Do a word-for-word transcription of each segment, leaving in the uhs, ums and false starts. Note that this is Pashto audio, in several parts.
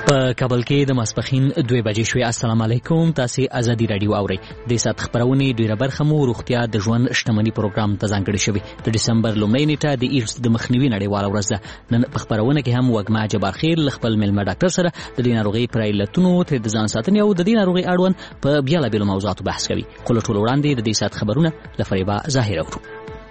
په کابل کې د ماسپښین دوه بجې شوې. السلام علیکم، تاسو ازادي رادیو اورئ. د سات خبرونه ډیره برخه مو روغتیا د ژوند شتمنۍ پروګرام ته ځانګړې شوې. د دسمبر لومړۍ نیټه د ایډز د مخنیوي نړیواله ورځ ده. نن په خبرونه کې هم وګما جبار خیر خپل ملمه ډاکټر سره د دې ناروغۍ پر علتونو ته د ځان ساتنې او د دې ناروغۍ اړوند په بیلابیلو موضوعاتو بحث کوي. خو له ټولو وړاندې د دې سات خبرونه له فریبا ظاهر اورو.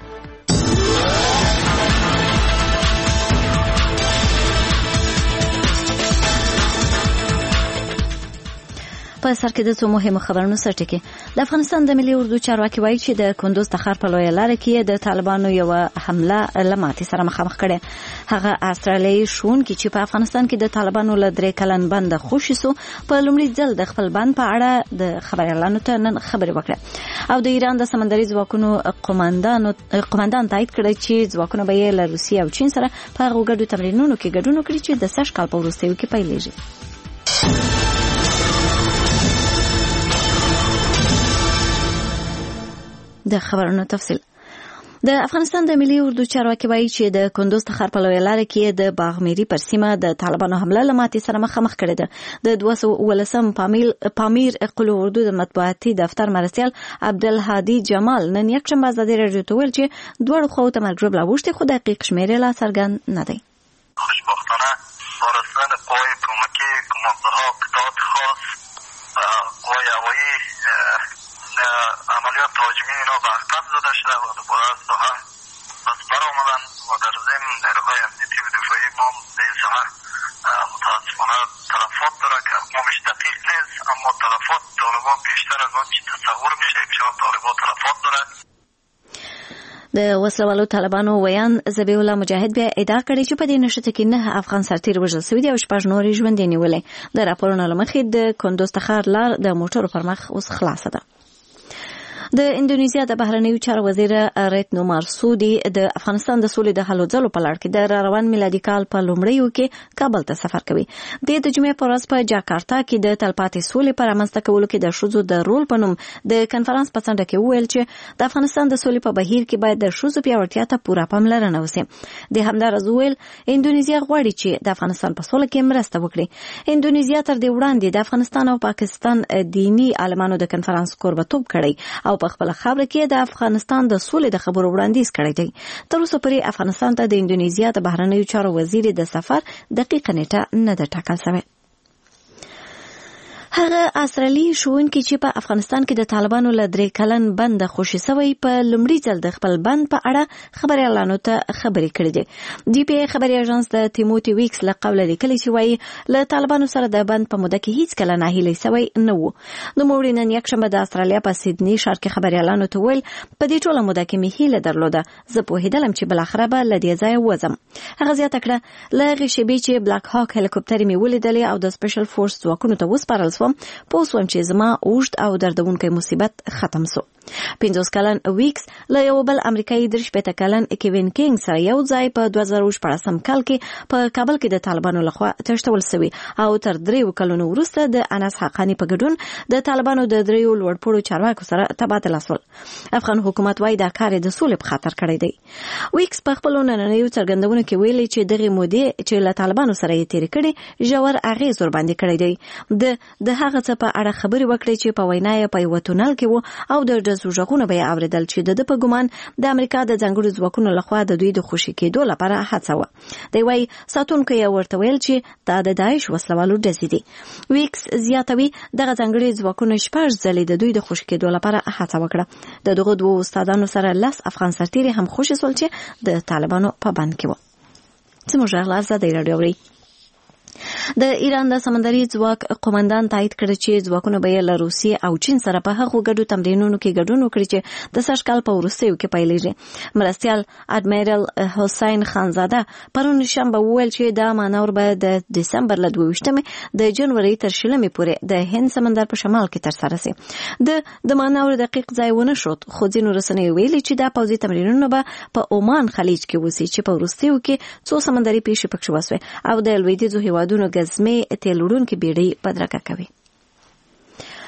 په سر کې د څو مهمو خبرونو سره ټکی. د افغانستان د ملي اردو چارواکي وایي چې د کندوز تخار په لویه لاره کې د طالبانو یو حمله لماتې سره مخامخ کړي. هغه استرالیایي شونکي چې په افغانستان کې د طالبانو له درې کلن بند خوشي سو په لومړي ځل د خپل بند په اړه د خبريالانو ته نن خبري وکړه. او د ایران د سمندري ځواکونو قوماندان قوماندان تایید کړی چې ځواکونه به یې له روسیې او چین سره په هغو ګډو تمرینونو کې ګډون وکړي چې د سږ کال په وروستیو کې پیلېږي. د خبرونو تفصیل. د افغانستان د ملي اردو چارواکي وایي چې د کندوز تخار په لویه لاره کې د باغميري پر سیمه د طالبانو حمله لماتې سره مخامخ کړې ده. د دوه سوه ولسم پامیر پامیر قلو اردو د مطبوعاتي دفتر مرستیال عبدالهادي جمال نن یکشنبه ازادي راډیو ته ویل چې دوه خو ته مرګ لا وشته خو دقیق شمیرې لا څرګند نه دی. خوشبختانه وارثان قوای کمکی کمانزها قطعات خاص قوای هوایی عملیات تهاجمی اینا برطرف داده شده و دوباره از ساحه پس برآمدن و در ضمن نیروهای امنیتی و دفاعی ما به این ساحه متاسفانه تلفات داره که اقوامش دقیق نیست، اما تلفات طالبان بیشتر از آنچه تصور میشه که طالبان تلفات داره. د وسلوالو طالبانو ویان ذبیح الله مجاهد بیا ادعا کړې چې په دې نشته کې نه افغان سرتیر وژل شوي دي او شپږ نورې ژوندۍ نیولې. د راپورونو له مخې د کندوز تخار لار د موټرو پر مخ اوس خلاصه ده. د اندونیزیا د بهرنیو چارو وزیر ریتنو مارسودي د افغانستان د سولې د هلو ځلو په لړ کې د روان میلادي کال په لومړیو کې کابل ته سفر کوي. د د جمعې په ورځ په جاکارتا کې د تلپاتې سولې پر رامنځته کولو کې د ښځو د رول په نوم د کنفرانس په څنډه کې وویل چې د افغانستان د سولې په بهیر کې باید د ښځو پیاوړتیا ته پوره پاملرنه وشي. د همدارس وویل اندونیزیا غواړي چې د افغانستان په سولې کې مرسته وکړي. اندونیزیا تر دې وړاندې د افغانستان او پاکستان دینی عالمانو د کنفرانس کوربتوب کړی او په خپل خبره کې د افغانستان د سولې د خبرو وړاندیز کړی دی. تر اوسه پورې افغانستان ته د اندونیزیا د بهرنیو چارو وزیر د سفر دقیقه نیټه نه ده ټاکل شوې. هغه استرالیایي شونکي چې په افغانستان کې د طالبانو له درې کلن بند خوشي شوی په لومړي ځل د خپل بند په اړه خبريالانو ته خبرې کړې دي. ډي پی ای خبري اژانس د تیموتی ویکس له قوله لیکلي چې وایي له طالبانو سره د بند په موده کې هیڅ کله ناهیلي شوی نه وو. نو موږ نن یکشنبه د استرالیا په سیدنی ښار کې خبريالانو ته ویل په دې ټوله موده کې مې هیله درلوده، زه پوهېدلم چې بل اخره به له دې ځایه وځم. هغه زیاته کړه له هغې شېبې چې بلاک هاک هلیکوپټرې مې ولیدلې او د سپیشل فورس ځواکونو ته وسپارل شوم پوه شوم چې زما اوږد او دردونکی مصیبت ختم شو. پنځوس کلن ویکس له یو بل امریکایي درې شپېته کلن کیوین کینګ سره یو ځای په دوه زره شپاړسم کال کې په کابل کې د طالبانو لخوا تښتول شوي او تر دریو کلونو وروسته د انس حقانی په ګډون د طالبانو د دریو لوړپوړو چارواکو سره تبادله شول. افغان حکومت وايي دا کار د سولې په خاطر کړی دی. ویکس په خپل نننیو څرګندونو کې ویلي چې دغه مودې چې له طالبانو سره یې تیر کړي ژور اغېز ور باندې کړی دی. د د هغه څه په اړه خبرې وکړي چې په وینا یې په یو تونل کې وو او د زوجغونه به اوریدل چې د په ګمان د امریکا د ځنګړو ځواکونو لخوا د دوی د خوشي کېدو لپاره هڅه و. دی وايي ساتونکو یې ورته ویل چې دا د داعش وسلوالو ډزې دي. ویکس زیاتوي دغه ځنګړي ځواکونو شپږ ځلې د دوی د خوشي کېدو لپاره هڅه وکړه. د دغه دوه استادانو سره لس افغان سرتیري هم خوشي سول چې د طالبانو په بند کې و. زموږ غلا زده راډیو د ایران د سمندري ځواک قوماندان تایید کړ چې ځواکونه به له روسیې او چین سره په هغو ګډو تمرینونو کې ګډون وکړي چې د سږ کال په وروستیو کې پیلېږي. مرستیال اډمیرل حسین خانزاده پرون شنبه وویل چې دا مانور به د دسمبر له دوه ویشتمې د جنوري تر شلمې پورې د هند سمندر په شمال کې ترسره شي. د د مانور دقیق ځای ونه شو، خو ځینو رسنیو ویلي چې دا پوځي تمرینونه به په عمان خلیج کې وسی چې په وروستیو کې څو سمندري پیښې پکښ وسوي او د لویدیځو هیوادونو ګزمې تیل وړونکې بیړۍ بدرګه کوي.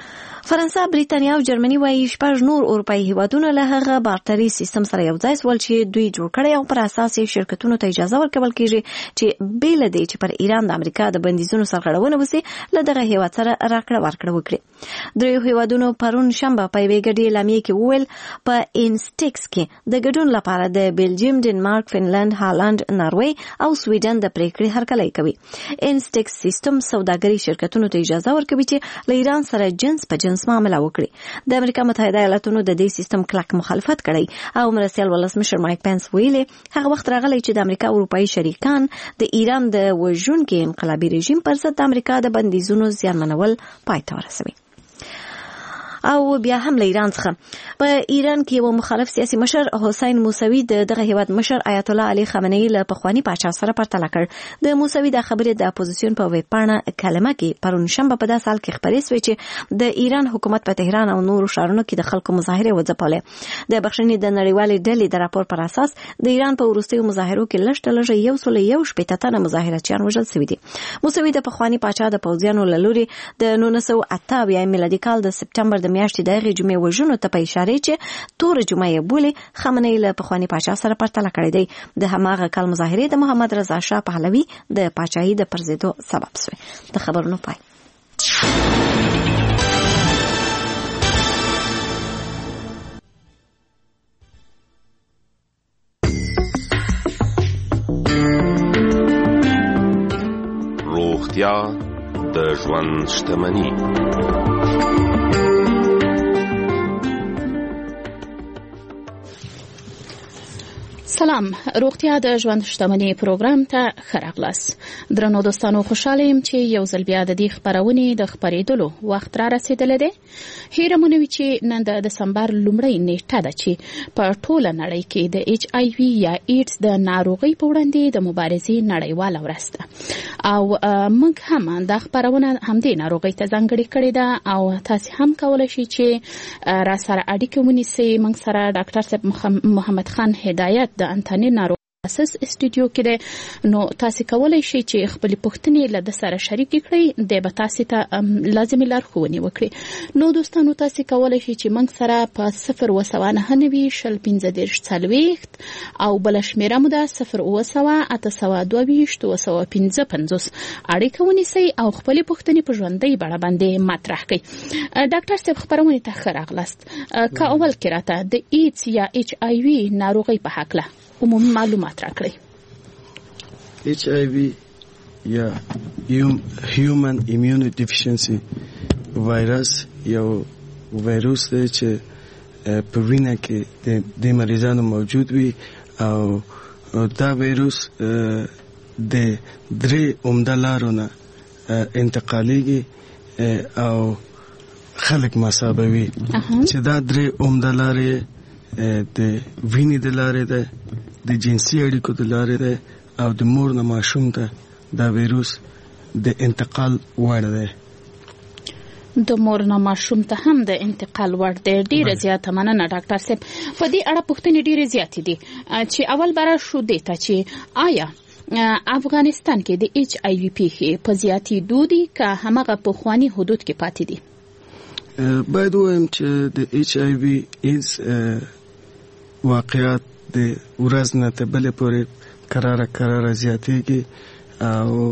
فرانسه، بریتانیا او جرمني وايي شپږ نور اروپایي هیوادونه له هغه بارتري سیستم سره یو ځای سول چې دوی جوړ کړی او پر اساس یې شرکتونو ته اجازه ورکول کیږي چې بیل دی چې پر ایران د امریکا د بندیزونو سرغړونه وسی له دغه هیواد سره راکړه ورکړه وکړي. دریو هیوادونو پرون شنبه په یوې ګډې اعلامیې کې وویل په انسټیکس کې د ګډون لپاره د بلجیم، ډنمارک، فنلند، هالند، ناروی او سویډن د پریکړې هرکلی کوي. انسټیکس سیستم سوداګري شرکتونو ته اجازه ورکوي چې له ایران سره جنس په جنس معامله وکړي. د امریکا متحده ایالاتونو د دې سیستم کلک مخالفت کړی او مرستیال ولسمشر مایک پنس ویلي هغه وخت راغلی چې د امریکا اروپایي شریکان د ایران د وژونکي انقلابي رژیم پر ضد د امریکا د بندیزونو زیانمنول پای ته ورسوي. او بیا هم له ایران څخه په ایران کې یو مخالف سیاسي مشر حسین موسوي د دغه هیواد مشر آیت الله علي خامنه‌ای له پخوانی پاچا سره پرتله کړ. د موسوي د خبرې د اپوزیسیون په ویب پاڼه کلمه کې پرون شنبه په داسې حال کې خبرې شوې چې د ایران حکومت په تهران او نورو ښارونو کې د خلکو مظاهره وځپلې. د بخښنې د نړیوالې ډلې د راپور پر اساس د ایران په وروستیو مظاهرو کې لږ تر لږه یو سل یو شپېته تنه مظاهرچیان وژل شوي دي. موسوي د پخوانی پاچا د پوځیانو له لوري د نولس سوه اته اویا میلادي کال د سپټمبر د میاشتې د هغې جمعې وژنو ته په اشاره چې تور جمعه یې بولي خامنه‌ای له پخوانی پاچا سره پرتله کړی دی. د هماغه کال مظاهرې د محمد رضا شاه پهلوي د پاچاهۍ د پرځېدو سبب شوې. د خبرونو پای. روغتیا د ژوند شتمني. سلام، روغتیا د ژوند شتمني پروګرام ته ښه راغلاست. درنو دوستانو، خوشاله یم چې یو ځل بیا د دې خپرونې د خپرېدلو وخت را رسېدلی دی. هیره مو نه وي چې نن د دسمبر لومړۍ نیټه ده چې په ټوله نړۍ کې د ایچ آی وي یا ایډز د ناروغۍ په وړاندې د مبارزې نړیواله ورځ ده او موږ هم دا خپرونه همدې ناروغۍ ته ځانګړې کړې ده او تاسو هم کولی شئ چې را سره اړیکه ونیسئ. موږ سره ډاکټر صاحب محمد خان هدایت د انټاني ناروغ اساس استودیو کې ده، نو تاسو کولای شئ چې خپل پوښتنې له د سره شریک کړئ، د به تاسو ته لازمي لارښوونې وکړي. نو دوستانو، تاسو کولای شئ چې موږ سره په صفر اوه سوه نهه نوي شل پنځه دېرش څلوېښت او بله شمېره مو ده صفر اوه سوه اته سوه دوه ویشت اوه سوه پنځه پنځوس اړیکه ونیسئ او خپلې پوښتنې په ژوندۍ بڼه باندې مطرح کړئ. ډاکټر صاحب، خپرونې ته ښه راغلاست. که اول کې راته د ایډز یا ایچ آی وي ناروغۍ په هکله عمومي معلومات راکړئ. ایچ آی وي یا هیومن ایمیونو ډیفیشنسي وایرس یو وایروس دی چې په وینه کې د مریضانو موجود وي او دا وایروس د درې عمده لارو نه انتقالیږي او خلک مصابوي چې دا درې عمده لارې د وینې د لارې ده، د جنسي اړیکو د لارې ده او د مور نه ماشوم ته دا ویروس د انتقال وړ دی. د مور نه ماشوم ته هم د انتقال وړ دی. ډیره زیاته مننه ډاکټر صاحب. په دې اړه پوښتنې ډیرې زیاتې دي چې اول به راشو دې ته چې آیا افغانستان کې د ایچ آی وي پیښې په زیاتېدو دي که هماغه پخواني حدود کې پاتې دي؟ باید ووایم چې د ایچ آی وي ایډز واقعات د ورځ نه تر بلې پورې کراره کراره زیاتېږي او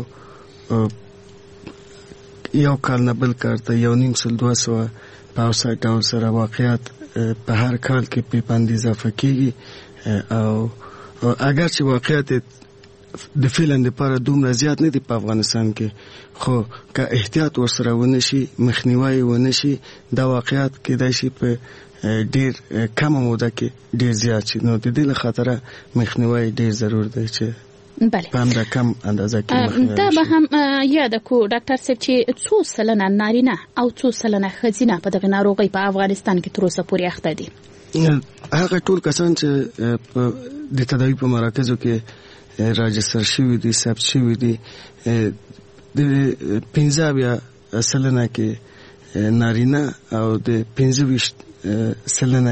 یو کال نه بل کال ته یو نیم سل دوه سوه په اوسط ډول سره واقعات په هر کال کې په باندې اضافه کېږي او اگر چې واقعات د فعلا لپاره دومره زیات نه دي په افغانستان کې، خو که احتیاط ورسره ونه شي، مخنیوی ونه شي، دا واقعات کېدای شي په ډیر کمه موده کې ډیر زیات شي. نو د دې له خاطره مخنیوی ډیر ضرور دی چې بله په همدا کم اندازه کې مخنیوی دا به هم یاد کو ډاکټر صاحب چې څو سلنه نارینه او څو سلنه ښځینه په دغه ناروغۍ په افغانستان کې تر اوسه پورې اخته دي؟ هغه ټول کسان چې د تداوي په مراکزو کې راجستر شوي دي، ثبت شوي دي، د پنځه اویا سلنه کې نارینه او د پنځه ویشت سلنه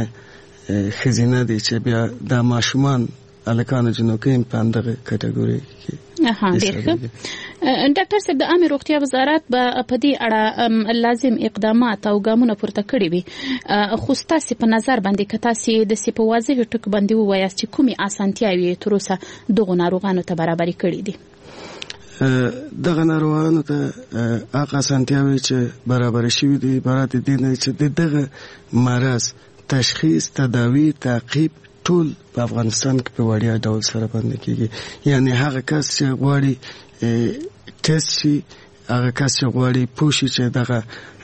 ښځینه دي چې بیا دا ماشومان هلکانو جنوکې په همدغه کټګورۍ کې ها ډېر ښه. ډاکټر صاحب د عامه روغتیا وزارت به په دې اړه لازم اقدامات او ګامونه پورته کړي وي، خو ستاسو په نظر باندې که تاسو د سی په واضح ټکو باندې ووایاست چې کومې اسانتیاوې تر اوسه دغو ناروغانو ته برابرې کړي دي؟ دغه ناروغانو ته هغه اسانتیاوې چې برابر شوي دي عبارت دي نه چې دغه مرض تشخیص، تداوی، تعقیب ټول په افغانستان کې په وړیا ډول سره باندې کیږي. یعنی هغه کس چې غواړي ټیسټ شي، هغه کس چې غواړي پوه شي چې دغه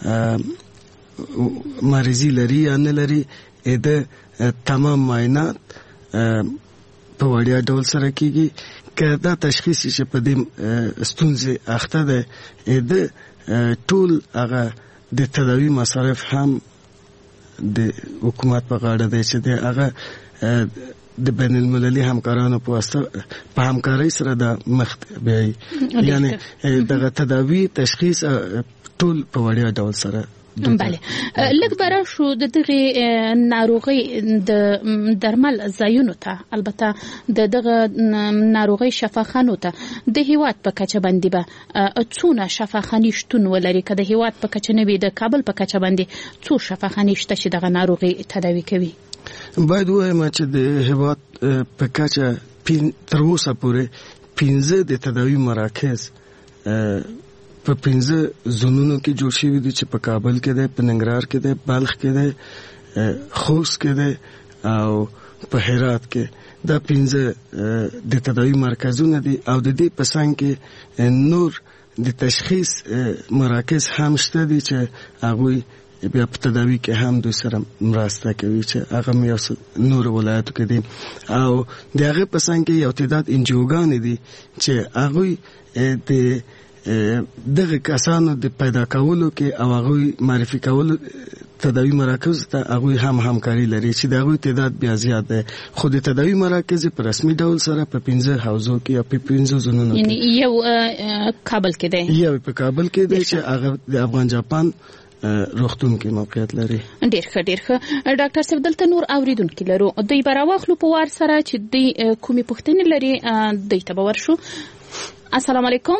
مریضي لري یا نه لري، د تمام معاینات په وړیا ډول سره کیږي. که دا تشخیص چې په دې ستونزې اخته ده، د ټول هغه د تداوی مصارف هم د حکومت په غاړه دی چې د هغه د بین المللي همکارانو په واسطه په همکارۍ سره د مخ بیایي. یعنی دغه تداوی تشخیص ټول په وړیا ډول سره. بله، لږ بره شو د دغه ناروغي د درمل ځایونو ته، البته د دغه ناروغي شفاخانو ته د هیواد په کچه باندې به څونه شفاخانې شتون ولري؟ که د هیواد په کچه نه وي، د کابل په کچه باندې څو شفاخانې شته چې دغه ناروغي تداوی کوي؟ باید ووایم چې د هیواد په کچه تر اوسه پورې پنځه د تداوی مراکز په پنځه زونونو کې جوړ شوي دي چې په کابل کې ده، په ننګرهار کې ده، بلخ کې ده، خوست کې ده او په هرات کې. دا پنځه د تداوی مرکزونه دي او د دې په څنګ کې نور د تشخیص مراکز هم شته دي چې هغوی بیا په تداوی کې هم دوی سره مرسته کوي چې هغه یو نور ولایتو کې دي. او د هغې په څنګ کې یو تعداد انجیوګانې دي چې هغوی د دغه کسانو د پیدا کولو کې او هغوی معرفي کولو تداوی مراکز ته هغوی هم همکاري لري چې د هغوی تعداد بیا زیات دی. خو د تداوی مراکز په رسمي ډول سره په پنځه حوزو کې یا په پنځه زونونو کې، یعنی یو کابل کې دی، یو په کابل کې دی چې هغه د افغان جاپان روغتون کې موقعیت لري. ډېر ښه ډېر ښه. ډاکټر صاحب دلته نور اوریدونکي لرو، دوی به راواخلو په وار سره چې دوی کومې پوښتنې لري، دوی ته به ورشو. السلام علیکم.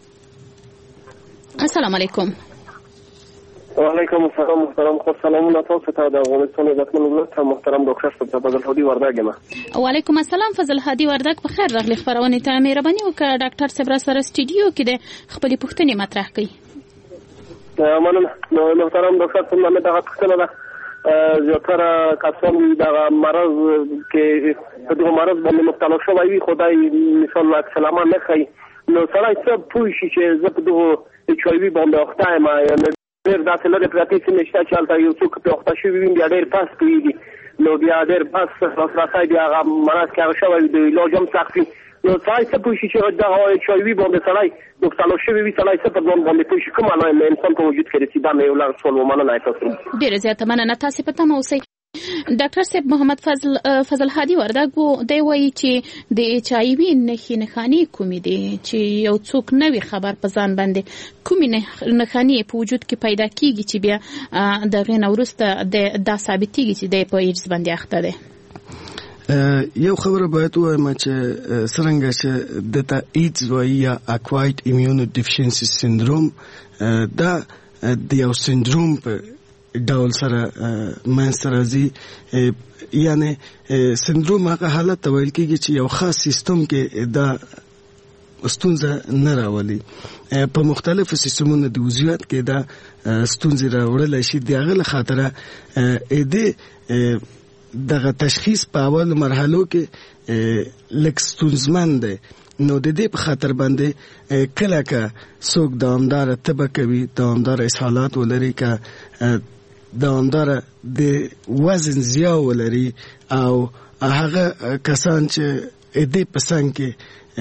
السلام علیکم. وعلیکم السلام. محترم خو سلامونه تاسو ته د افغانستان عزتمن ولایت محترم ډاکټر صاحب فضل هادي وردګ یم. وعلیکم السلام فضل هادي وردګ، په خیر راغلی خبرونه ته. مهرباني وکړه ډاکټر صاحب را سره سټوډیو کې د خپل پوښتنې مطرح کړئ. مننه. محترم ډاکټر صاحب، مې دغه پوښتنه ده، زیاتره کسان دغه مرض کې په دغه مرض باندې مبتلا شوی وي، خدای مثال عکس العمل نه ښیي، نو سړی څه پوه شي چې زه په دغه ایچ آی وي باندې اخته یم؟ ډېر داسې لرې پرتې سیمې شته چې هلته یو څوک پرې اخته شوي وي، بیا ډېر پس پوهېږي، نو بیا ډېر پس لاسرسی بیا هغه مرض کې هغه شوی وي، د علاج هم سخت وي. نو سړی څه پوه شي چې دغه ایچ آی وي باندې سړی مبتلا شوی وي، سړی څه په ځان باندې پوه شي؟ کوم علایم انسان په وجود کې رسي؟ دا مې یو لږ سوال و. مننه تاسو. ډېره زیاته مننه، تاسې په تمه اوسئ. ډاکټر صاحب محمد فضل فضل هادي وردګ دی وایي چې د ایچ آی وي نښې نښانې کومې دي چې یو څوک نه وي خبر په ځان باندې، کومې نښانې په وجود کې پیدا کیږي چې بیا د هغې نه وروسته دا ثابتېږي چې دی په ایډز باندې اخته دی؟ یو خبره باید ووایم چې څرنګه چې دته ایډز وایي یا اکوایرډ ایمیونوډیفیشنسي سندروم، دا د یو سندروم په ډول سره منځته راځي. یعنی سندروم هغه حالت ته ویل کېږي چې یو خاص سیستم کې دا ستونزه نه راولي. په مختلفو سیستمونو د وضعیت کې دا ستونزې راوړلی شي. د هغه له خاطره د دغه تشخیص په اول مرحلو کې لږ ستونزمن دی. نو د دې په خاطر باندې کله که څوک دوامداره تبه کوي، دوامداره اسهالات ولري، که دوامداره د وزن زیات ولري، او هغه کسان چې دې په څنګ کې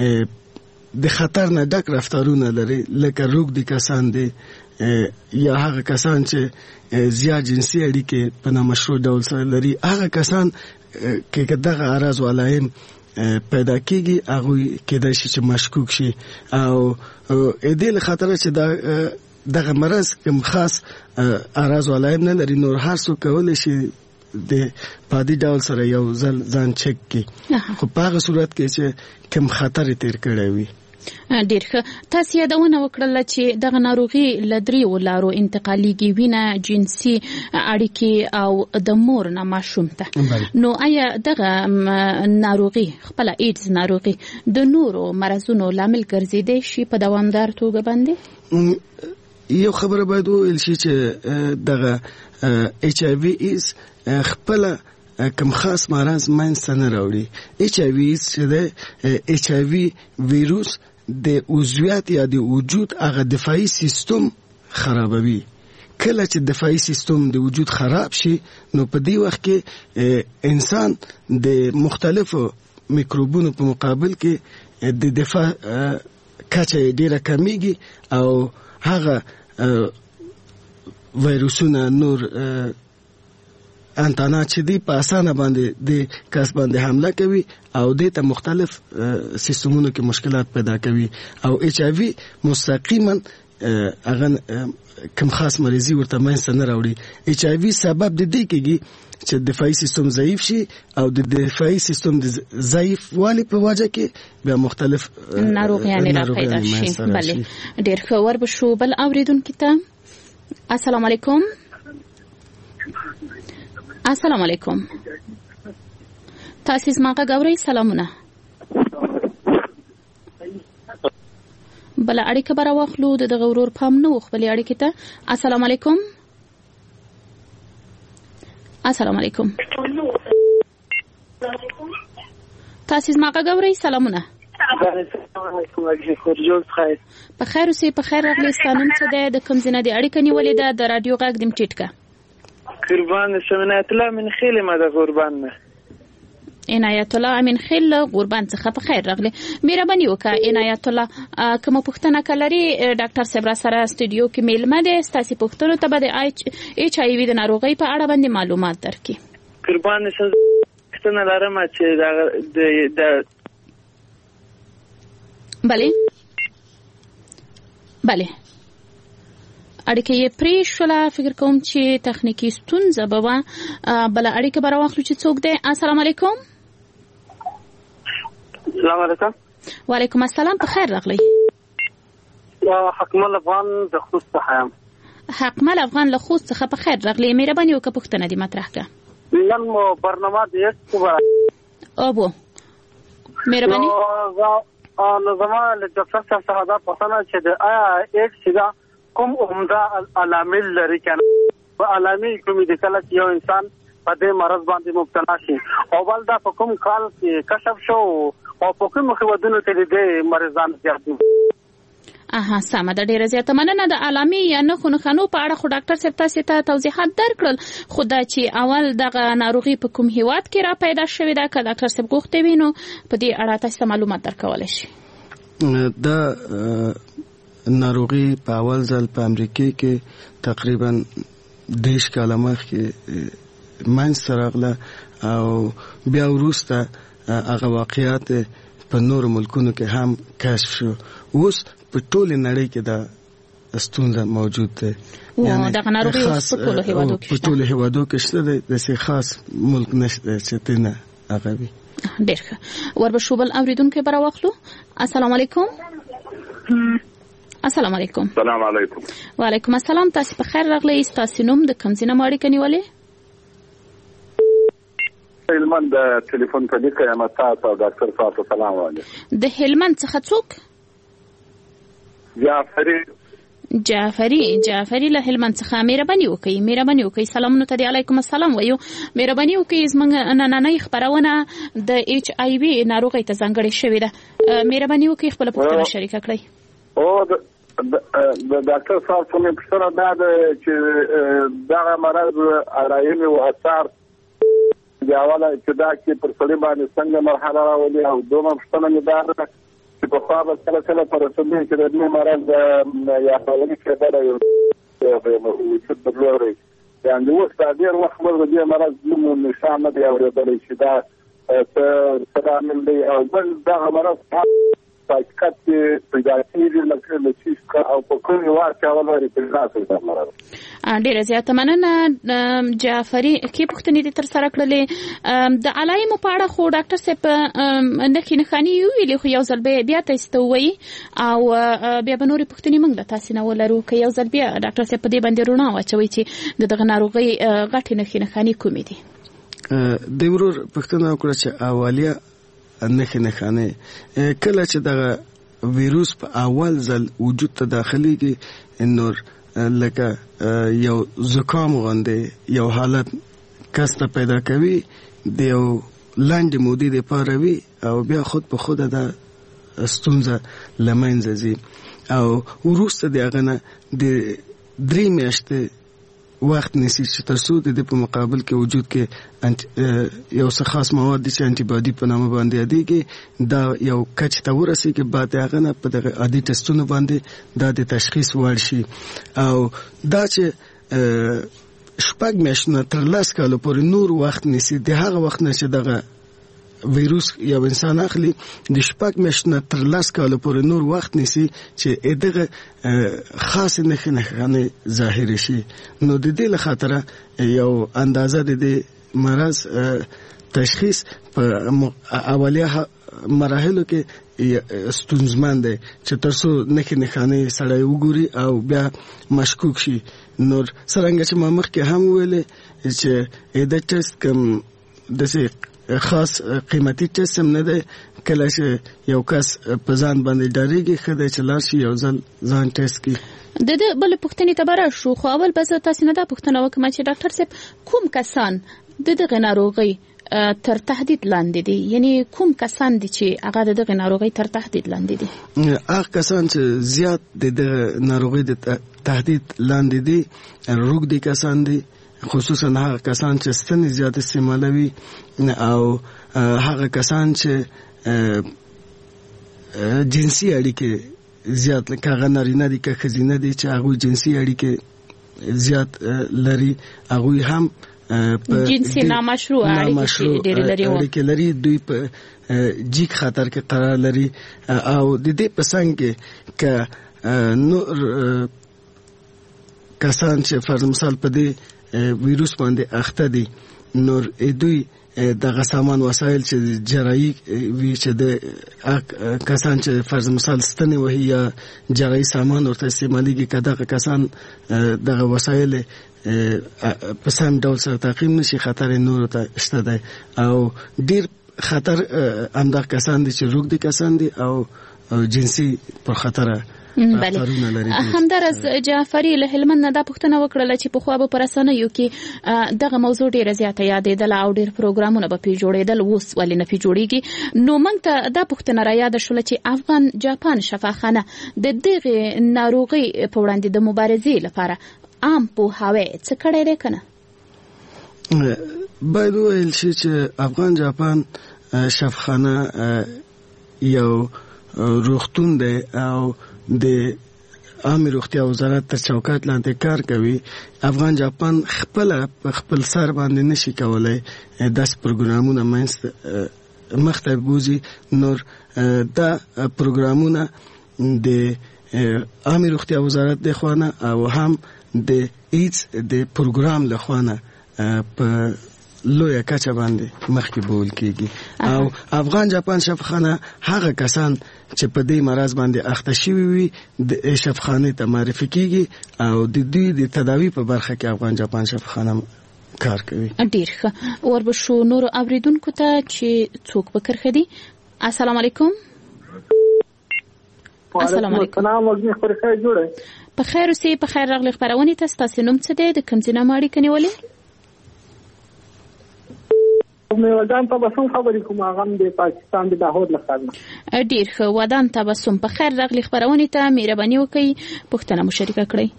د خطر نه ډک رفتارونه لري، لکه روږدي کسان دي یا هغه کسان چې زیات جنسي اړیکې په نامشروع ډول سره لري، هغه کسان کې دغه اعراض و علایم پیدا کیږي، هغه کېدای شي چې مشکوک شي. او دې له خاطره چې دا دغه مرض کوم خاص اعراض و علایم نه لري، نور هر څوک کولی شي د پادي ډول سره یو ځل ځان چک کړي، خو په هغه صورت کې چې کوم خطر تیر کړی وي. ډیر ښه. تاسو یادونه وکړه چې دغه ناروغي له دریو لارو انتقالېږي، وینه، جنسي اړیکې او د مور نه ماشوم ته. نو آیا دغه ناروغي خپل ایډز ناروغي د نورو مرزونو لامل ګرځیدای شي په دوامدار توګه باندې؟ یو خبره باید وویل شي چې دغه ایچ آی وی ایز خپل کوم خاص مرض منځته نه راوړي. ایچ آی وی چې د ایچ آی وی ویروس د عضویت یا د وجود هغه دفاعي سیستم خرابوي. کله چې دفاعي سیستم د وجود خراب شي نو په دې وخت کې انسان د مختلفو میکروبونو په مقابل کې د دفاع کچه ډیره کمیږي او هغه ویروسونه نور انتانا چې دی په اسانه باندې د کس باندې حمله کوي او د ته مختلف سیستمونو کې مشکلات پیدا کوي او ایچ آی وی مستقیما هغه کوم خاص مریضي ورته منځته نه راوړي. ایچ آی وی سبب د دې کېږي چې دفاعي سیستم ضعیف شي او د دفاعي سیستم د ضعیف والی په وجه کې بیا مختلف ناروغیان را پیدا شي. بله ډیر ښه. وربشو بل اوریدونکو ته السلام علیکم. السلام علیکم. تاسو زما غوړی سلامونه. بل اړیکه برا واخلو د غورور پام نو خپل اړیکه ته. السلام علیکم. السلام علیکم. تاسو زما غوړی سلامونه. په خیر اوسې. په خیر راغلی. ستانم څه د کوم ځای د اړیکه نیولې ده د رادیو غږ دم ټیټکا. قربان عنایت الله من خیل ما د قربان نه. عنایت الله امین خیل قربان څخه په خیر راغلی. مهرباني وکړه عنایت الله کوم پوښتنه کلري ډاکټر صبر سره استودیو کې میلمه ده. ستاسو پوښتنه ته به ایچ آی وی د ناروغي په اړه باندې معلومات درکړي. قربان پوښتنه لرم چې د د بله بله اړیکه یې پرې شوله. فکر کوم چې تخنیکی ستونزه به وه. بل اړیکه به راواخلو چې څوک دی. السلام علیکم. السلام علیکم. وعلیکم السلام. په خیر راغلی. حکمل افغان د خوست څخه یم. حکمل افغان له خوست څخه په خیر راغلی. مهرباني وکړه پوښتنه دې مطرح کړه. نن مو برنامه د یک خبره اوبو مهرباني نو زما له ډاکټر صاحب څخه دا پوښتنه چې د آیا ایډز دا کوم عمده علامل لري کنه په علامې کومې د کله یو انسان په دې مرض باندې مبتلا شي او بل دا په کوم کال کې کشف شو او په کوم خودونو کې د مریضان زیات دي. اها سمه ده. ډیره زیاته مننه. د علامې یا نه خو خنو په اړه خو ډاکټر صاحب تاسو ته توضیحات درکړل. خو دا چې اول دغه ناروغي په کوم هیواد کې را پیدا شوې ده که ډاکټر صاحب غوښتي وي نو په دې اړه تاسو معلومات درکولای شي. دا ناروغي په اول ځل په امریکا کې تقریبا دیش کاله مخکې منځته راغله او بیا وروسته هغه واقعیات په نورو ملکونو کې هم کشف شو. اوس په ټول نړۍ کې دا ستونزه موجود ده. یعنی دغه ناروغي په ټول هیوادو کې په ټول هیوادو کې شته. د څه خاص ملک نشته چې تنه هغه وي. ډېر ښه. وربشو بل اوریدونکو برا واخلو. السلام علیکم. السلام علیکم. السلام علیکم. وعلیکم السلام. تاسو په خیر راغلی. تاسو نوم د کوم ځای نه اړیکه نیولې؟ هلمند د ټلیفون په دې کې یم. تاسو ډاکټر صاحب سلام علیکم. د هلمند څخه څوک؟ جعفری. جعفری جعفری له هلمند څخه. مهرباني وکړئ مهرباني وکړئ سلامونه ته دی علیکم السلام وایو. مهرباني وکړئ زموږ نننۍ خبرونه د ایچ آی وی ناروغۍ ته ځانګړې شوې ده. مهرباني وکړئ خپل پوښتنه شریکه کړئ. او د ډاکټر صاحب څخه پوښتنه دا ده چې دغه مرض علایم او اثار د اوله ابتدا کې پر سړي باندې څنګه مرحله راولي او دومره پوښتنه مې دا ده چې په خوا به کله کله پر رسېدلي چې د دې مرض یا اولي کېدلی وجود بدلوي. یعنې اوس دا ډېر وخت موږ د دې مرض نوم نښان نه دی اورېدلی چې دا څه لامل دی او بل دغه مرض حقیقت پیدا کېږي لکه لسیس او په کومې واقع ولري پیدا کېږي مراد ډیره زیاته مننه جعفري کې پوښتنې دي تر سره کړلې د علایمو په اړه خو ډاکټر صاحب نښې نښانې ویلې خو یو ځل بیا تاسو وایي او بیا به نورې پوښتنې موږ د تاسو نه ولرو که یو ځل بیا ډاکټر صاحب په دې باندې رڼا واچوي چې د دغه ناروغۍ غټې نښې نښانې کومې دي د ورور پوښتنه وکړه چې اولیه نښې نښانې کله چې دغه ویروس په اول ځل وجود ته داخليږي نور لکه یو زکام غوندې یو حالت کس ته پیدا کوي د یو لنډې مودې لپاره وي او بیا خود په خوده د ستونزه له منځه ځي او وروسته د هغه نه د درې میاشتې وخت نیسي چې تر څو د دې په مقابل کې وجود کې یو څه خاص مواد دي چې انټي باډي په نامه باندې یادېږي دا یو کچ ته ورسېږي بعد هغه نه په دغه عادي ټسټونو باندې دا د تشخیص وړ شي او دا چې شپږ میاشتې تر لس کالو پورې نور وخت نیسي د هغه وخت نه چې دغه ویروس یو انسان اخلي د شپږ میاشتې تر لس کالو پورې نور وخت نیسي چې دغه خاص نښې نښانې ظاهر شي نو د دې له خاطره یو اندازه د دې مرض تشخیص په اولیه مراحلو کې ستونزمن دی چې تر څو نښې نښانې سړی وګوري او بیا مشکوک شي نور څرنګه چې ما مخکې هم ویلې چې دا ټیسټ کوم داسې خاص قیمتي ټیسټ هم نه دی کله چې یو کس په ځان باندې ډارېږي ښه دی چې لاړ شي یو ځل ځان ټیسټ کړي د دې بلې پوښتنې ته به راشو خو اول به زه تاسې نه دا پوښتنه وکړم چې ډاکټر صاحب کوم کسان د دغه ناروغۍ تر تهدید لاندې دي یعنی کوم کسان دي چې هغه د دغه ناروغۍ تر تهدید لاندې دي هغه کسان چې زیات د دغه ناروغۍ د تهدید لاندې دي روږدي کسان دي خصوصا هغه کسان چې ستنې زیات استعمالوي او هغه کسان چې جنسي اړیکې زیات لکه هغه نارینه دي که ښځینه دي چې هغوی جنسي اړیکې زیات لري هغوی هم جنسي نامشروع اړیکې لري دوی په جیک خطر کې قرار لري او د دې په څنګ کې که نور کسان چې فرض مثال په دې ویروس باندې اخته دي نور دوی دغه سامان وسایل چې جراحي وی چې د کسان چې فرض مثال ستنې وهي یا جراحي سامان ورته استعماليږي کدا کسان دغه وسایل په سم ډول سره تعقیم نشي خطر نور ته شته دی او ډیر خطر همدا کسان دي چې روږدي کسان دي او جنسي پر خطر بله همدارس جعفري له هلمند نه دا پوښتنه وکړله چې په خو به پر رسنیو کې دغه موضوع ډیره زیاته یادېدله او ډیر پروګرامونه به پې جوړېدل اوس ولې نه پې جوړېږي نو موږ ته دا پوښتنه را یاده شوله چې افغان جاپان شفاخانه د دغې ناروغۍ په وړاندې د مبارزې لپاره عام پوهاوی څه کړی دی که نه باید وویل شي چې افغان جاپان شفاخانه یو روغتون دی او د عامه روغتیا وزارت تر چوکاټ لاندې کار کوي افغان جاپان خپل خپل سر باندې نشي کولای داس پروګرامونه مخته بوزي نور دا پروګرامونه د عامه روغتیا وزارت د خوانه او هم د ایدز د پروګرام له خوانه په لویه کچه باندې مخکې بول کېږي او افغان جاپان شفاخانه هغه کسان چې په دې مرض باندې اخته شوي وي د شفاخانې ته معرفي کېږي او د دوی د تداوی په برخه کې افغان جاپان شفاخانه کار کوي ډیر ښه وربشو نور اوریدونکو ته چې څوک به کرخه دي السلام علیکم السلام علیکم په خیر اوسئ په خیر راغلی خبرونه تاسو تاسو نوم څه دی د کوم ځای نه اړیکه نیولې مې ودان تبسم خبرې کوم هغه د پاکستان د داهود لخوا ډیر ښه ودان تبسم په خیر راغلی خبرونه ته مهرباني وکړئ پښتنه مشارکه کړئ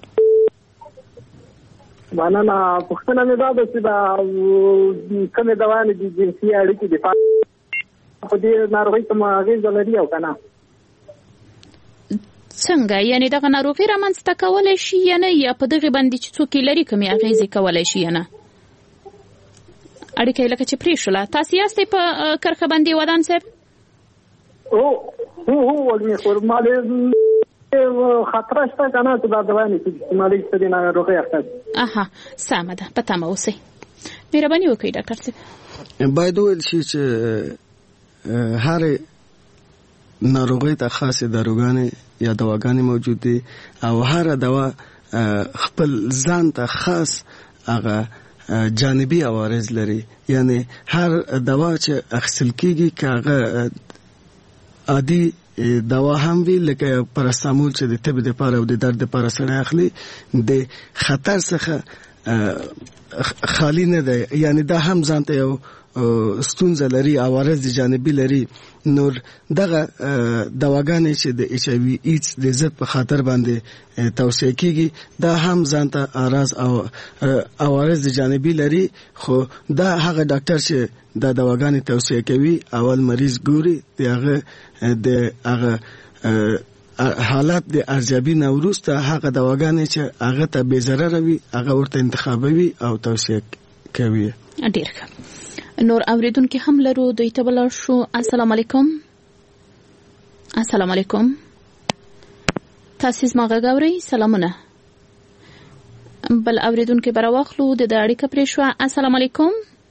مننه پښتنه مې دا چې دا کومه دوانې د جنسي اړیکې د په دې ناروغۍ ته اغېز لري او کنه څنګه یعنی دغه ناروغي رامنځته کولای شي یا نه یا په دغه باندې چې څوک لري کومه اغېز کولای شي یا نه اړیکه لکه چې پرې شوله تاسو یاستئ په کرخه باندې ودان صاحب او هو هو المال خطر شته کنه چې دا دوا نه کیږي مالي څه دی نه روغه احتیاج. اها سمه ده پته مو اوسئ. مهرباني وکړئ ډاکټر صاحب. باید ویل شي چې هر ناروغي ته خاصه داروګانې یا دواګانې موجود دي او هر دوا خپل ځان ته خاص هغه جانبي عوارض لري. یعنی هر دوا چې اخیستل کیږي کاغه عادي دوا هم وی لکه پاراسټامول چې د تب د لپاره او د درد لپاره سره اخلي د خطر څخه خالی نه ده. یعنی دا هم ځان ته یو ستونزه لري عوارض جانبي لري. نور دغه دواګانې چې د ایچ آی وی ایډز د ضد په خاطر باندې توصیه کیږي دا هم ځان ته اعراض او عوارض جانبي لري. خو دا هغه ډاکټر چې دا دواګانې توصیه کوي اول مریض ګوري دغه د هغه حالات د ارزیابي نه وروسته هغه دواګانې چې هغه ته بې ضرره وي هغه ورته انتخابوي او توصیه کوي. ډیر ښه. نور اوریدونکو هم لرو دوی ته بلار شو. السلام علیکم. السلام علیکم. تاسو زما غږوري سلامونه. بل اوریدونکو براوخلو د اړیکه پرې شو. السلام علیکم.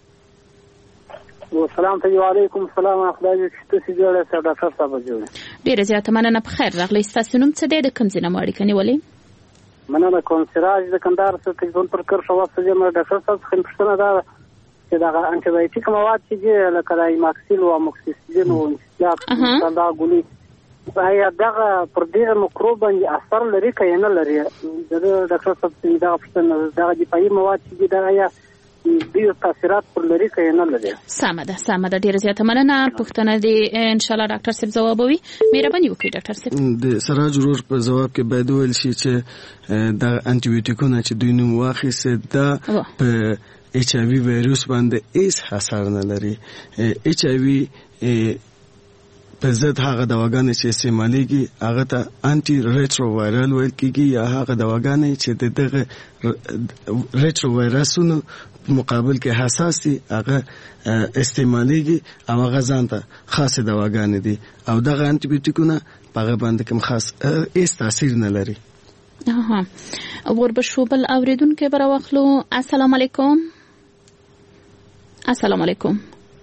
والسلام علیکم. السلام خدای دې ستاسو جوړه سره ډاکټر صاحب جوړه. ډیره زیاته مننه. په خیر راغلی. تاسو نوم څه دی د کوم ځای نه اړیکه نیولې؟ مننه کوم سراج د کندهار څخه تلیفون پر کړ شو. واسطه جمع ډاکټر صاحب څخه پوښتنه ده چې دا انټي بایوټیک مواد چې لکه د ایماکسیل او اموکسیسیلین او انسیاک دا ګولي آیا دغه پر دې میکروب باندې اثر لري که نه لري؟ د ډاکټر صاحب دا پوښتنه دغه دفاعي مواد چې دا آیا د تاثیرات پر لري که نه لري؟ سمه ده سمه ده. ډیره زیاته مننه. پوښتنه دې ان شاء الله ډاکټر صاحب ځوابوي. مهرباني وکړئ ډاکټر صاحب. د سراج ورور په جواب کې باید ویل شي چې د انټي بایوټیکونه چې دوی نوم واخیسته دا په ایچ آی وی وایروس باندې هیڅ اثر نه لري. ایچ آی وی په ضد هغه دواګانې چې استعمالېږي هغه ته انټي ریټرو وایرل ویل کېږي یا هغه دواګانې چې دغه ریټرو وایرسونو مقابل کې حساس دي هغه استعمالېږي او هغه ځان ته خاصه دواګانې دي او دغه انټي بایوټیکونه په هغه باندې کوم خاص هیڅ تاثیر نه لري. اها وربشو بل اوریدونکو براوخلو. السلام علیکم. السلام علیکم.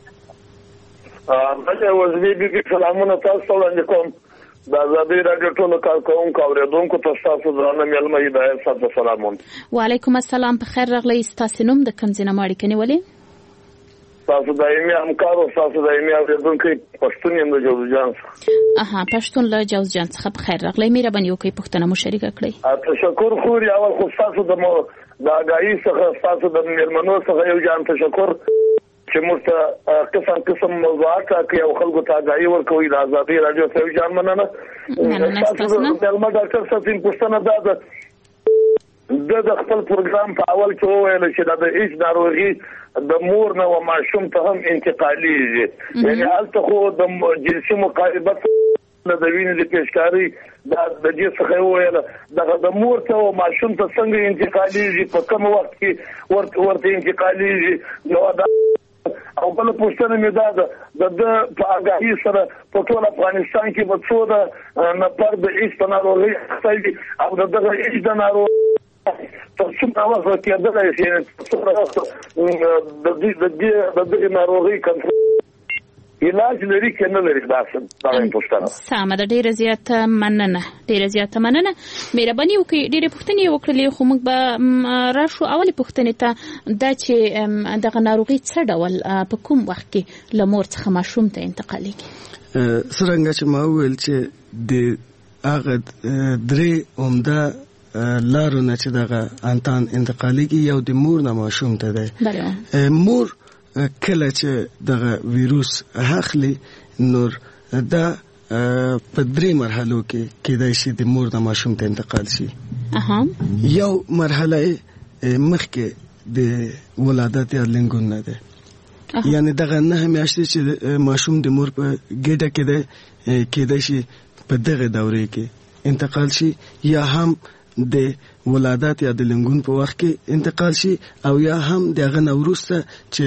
بله وزنی بیبی سلامونه تاسو وړاندې کوم. د ازادي راډیو ټولو کارکوونکو اوریدونکو ته تاسو درانه مېلمه هدایت صاحب سلامونه. وعلیکم السلام. په خیر راغلی. تاسو نوم د کوم ځای نه اړیکه نیولې؟ تاسو دایمي همکار او تاسو دایمي اوریدونکو پښتون یم د جوزجان څخه. اها پښتون له جوزجان څخه. په خیر راغلی. مهرباني وکړئ پښتنه مو شریکه کړئ. تشکر خو اول خو تاسو د مو د اگاهي څخه تاسو د مېلمنو څخه یو جان تشکر چې موږ ته قسم قسم موضوعات کې او خلکو ته اگاهي ورکوي. د ازادي راډیو څخه یو جان مننه. تاسو د مېلمه ډاکټر صاحب پښتنه ده د خپل پروګرام په اول کې وویل چې د ایچ ناروغي د مور نه و ماشوم ته هم انتقالي دي. یعنی البته خو د جنسي مقاربت د وینې د پیشکاری د دې څخه ویل دغه د مور ته او ماشوم ته څنګه انتقالي دي په کوم وخت کې ورته ورته انتقالي دي. نو دا او بل پوښتنه مې دا ده د په اگاهي سره په ټول افغانستان کې په څو د نفر د ایچ ناروغي خپل او دغه ایچ د ناروغي تاسو په واسطه کې د دې د دې د دې ناروغي کنټرول علاج لري کنه لري تاسو دا پوښتنه. سمه ده. ډیره زیاته مننه. ډیره زیاته مننه. مهرباني وکړئ. ډیره پوښتنې وکړلې خو موږ به راشو اولې پوښتنې ته دا چې دغه ناروغي څه ډول په کوم وخت کې له مور څخه ماشوم ته انتقالېږي؟ څرنګه چې ما وویل چې د هغه درې عمده لارو نه چې دغه انتان انتقالېږي یو د مور نه ماشوم ته دی. مور کله چې دغه ویروس اخلي نور دا په درې مرحلو کې کېدای شي د مور نه ماشوم ته انتقال شي. اها یو مرحله مخکې د ولادت یا لنګون نه ده. یعنی دغه نه میاشتې چې ماشوم د مور په ګډه کې ده کېدای شي په دغه دورې کې انتقال شي یا هم د ولادت یا د لنګون په وخت کې انتقال شي او یا هم دغه نوروسته چې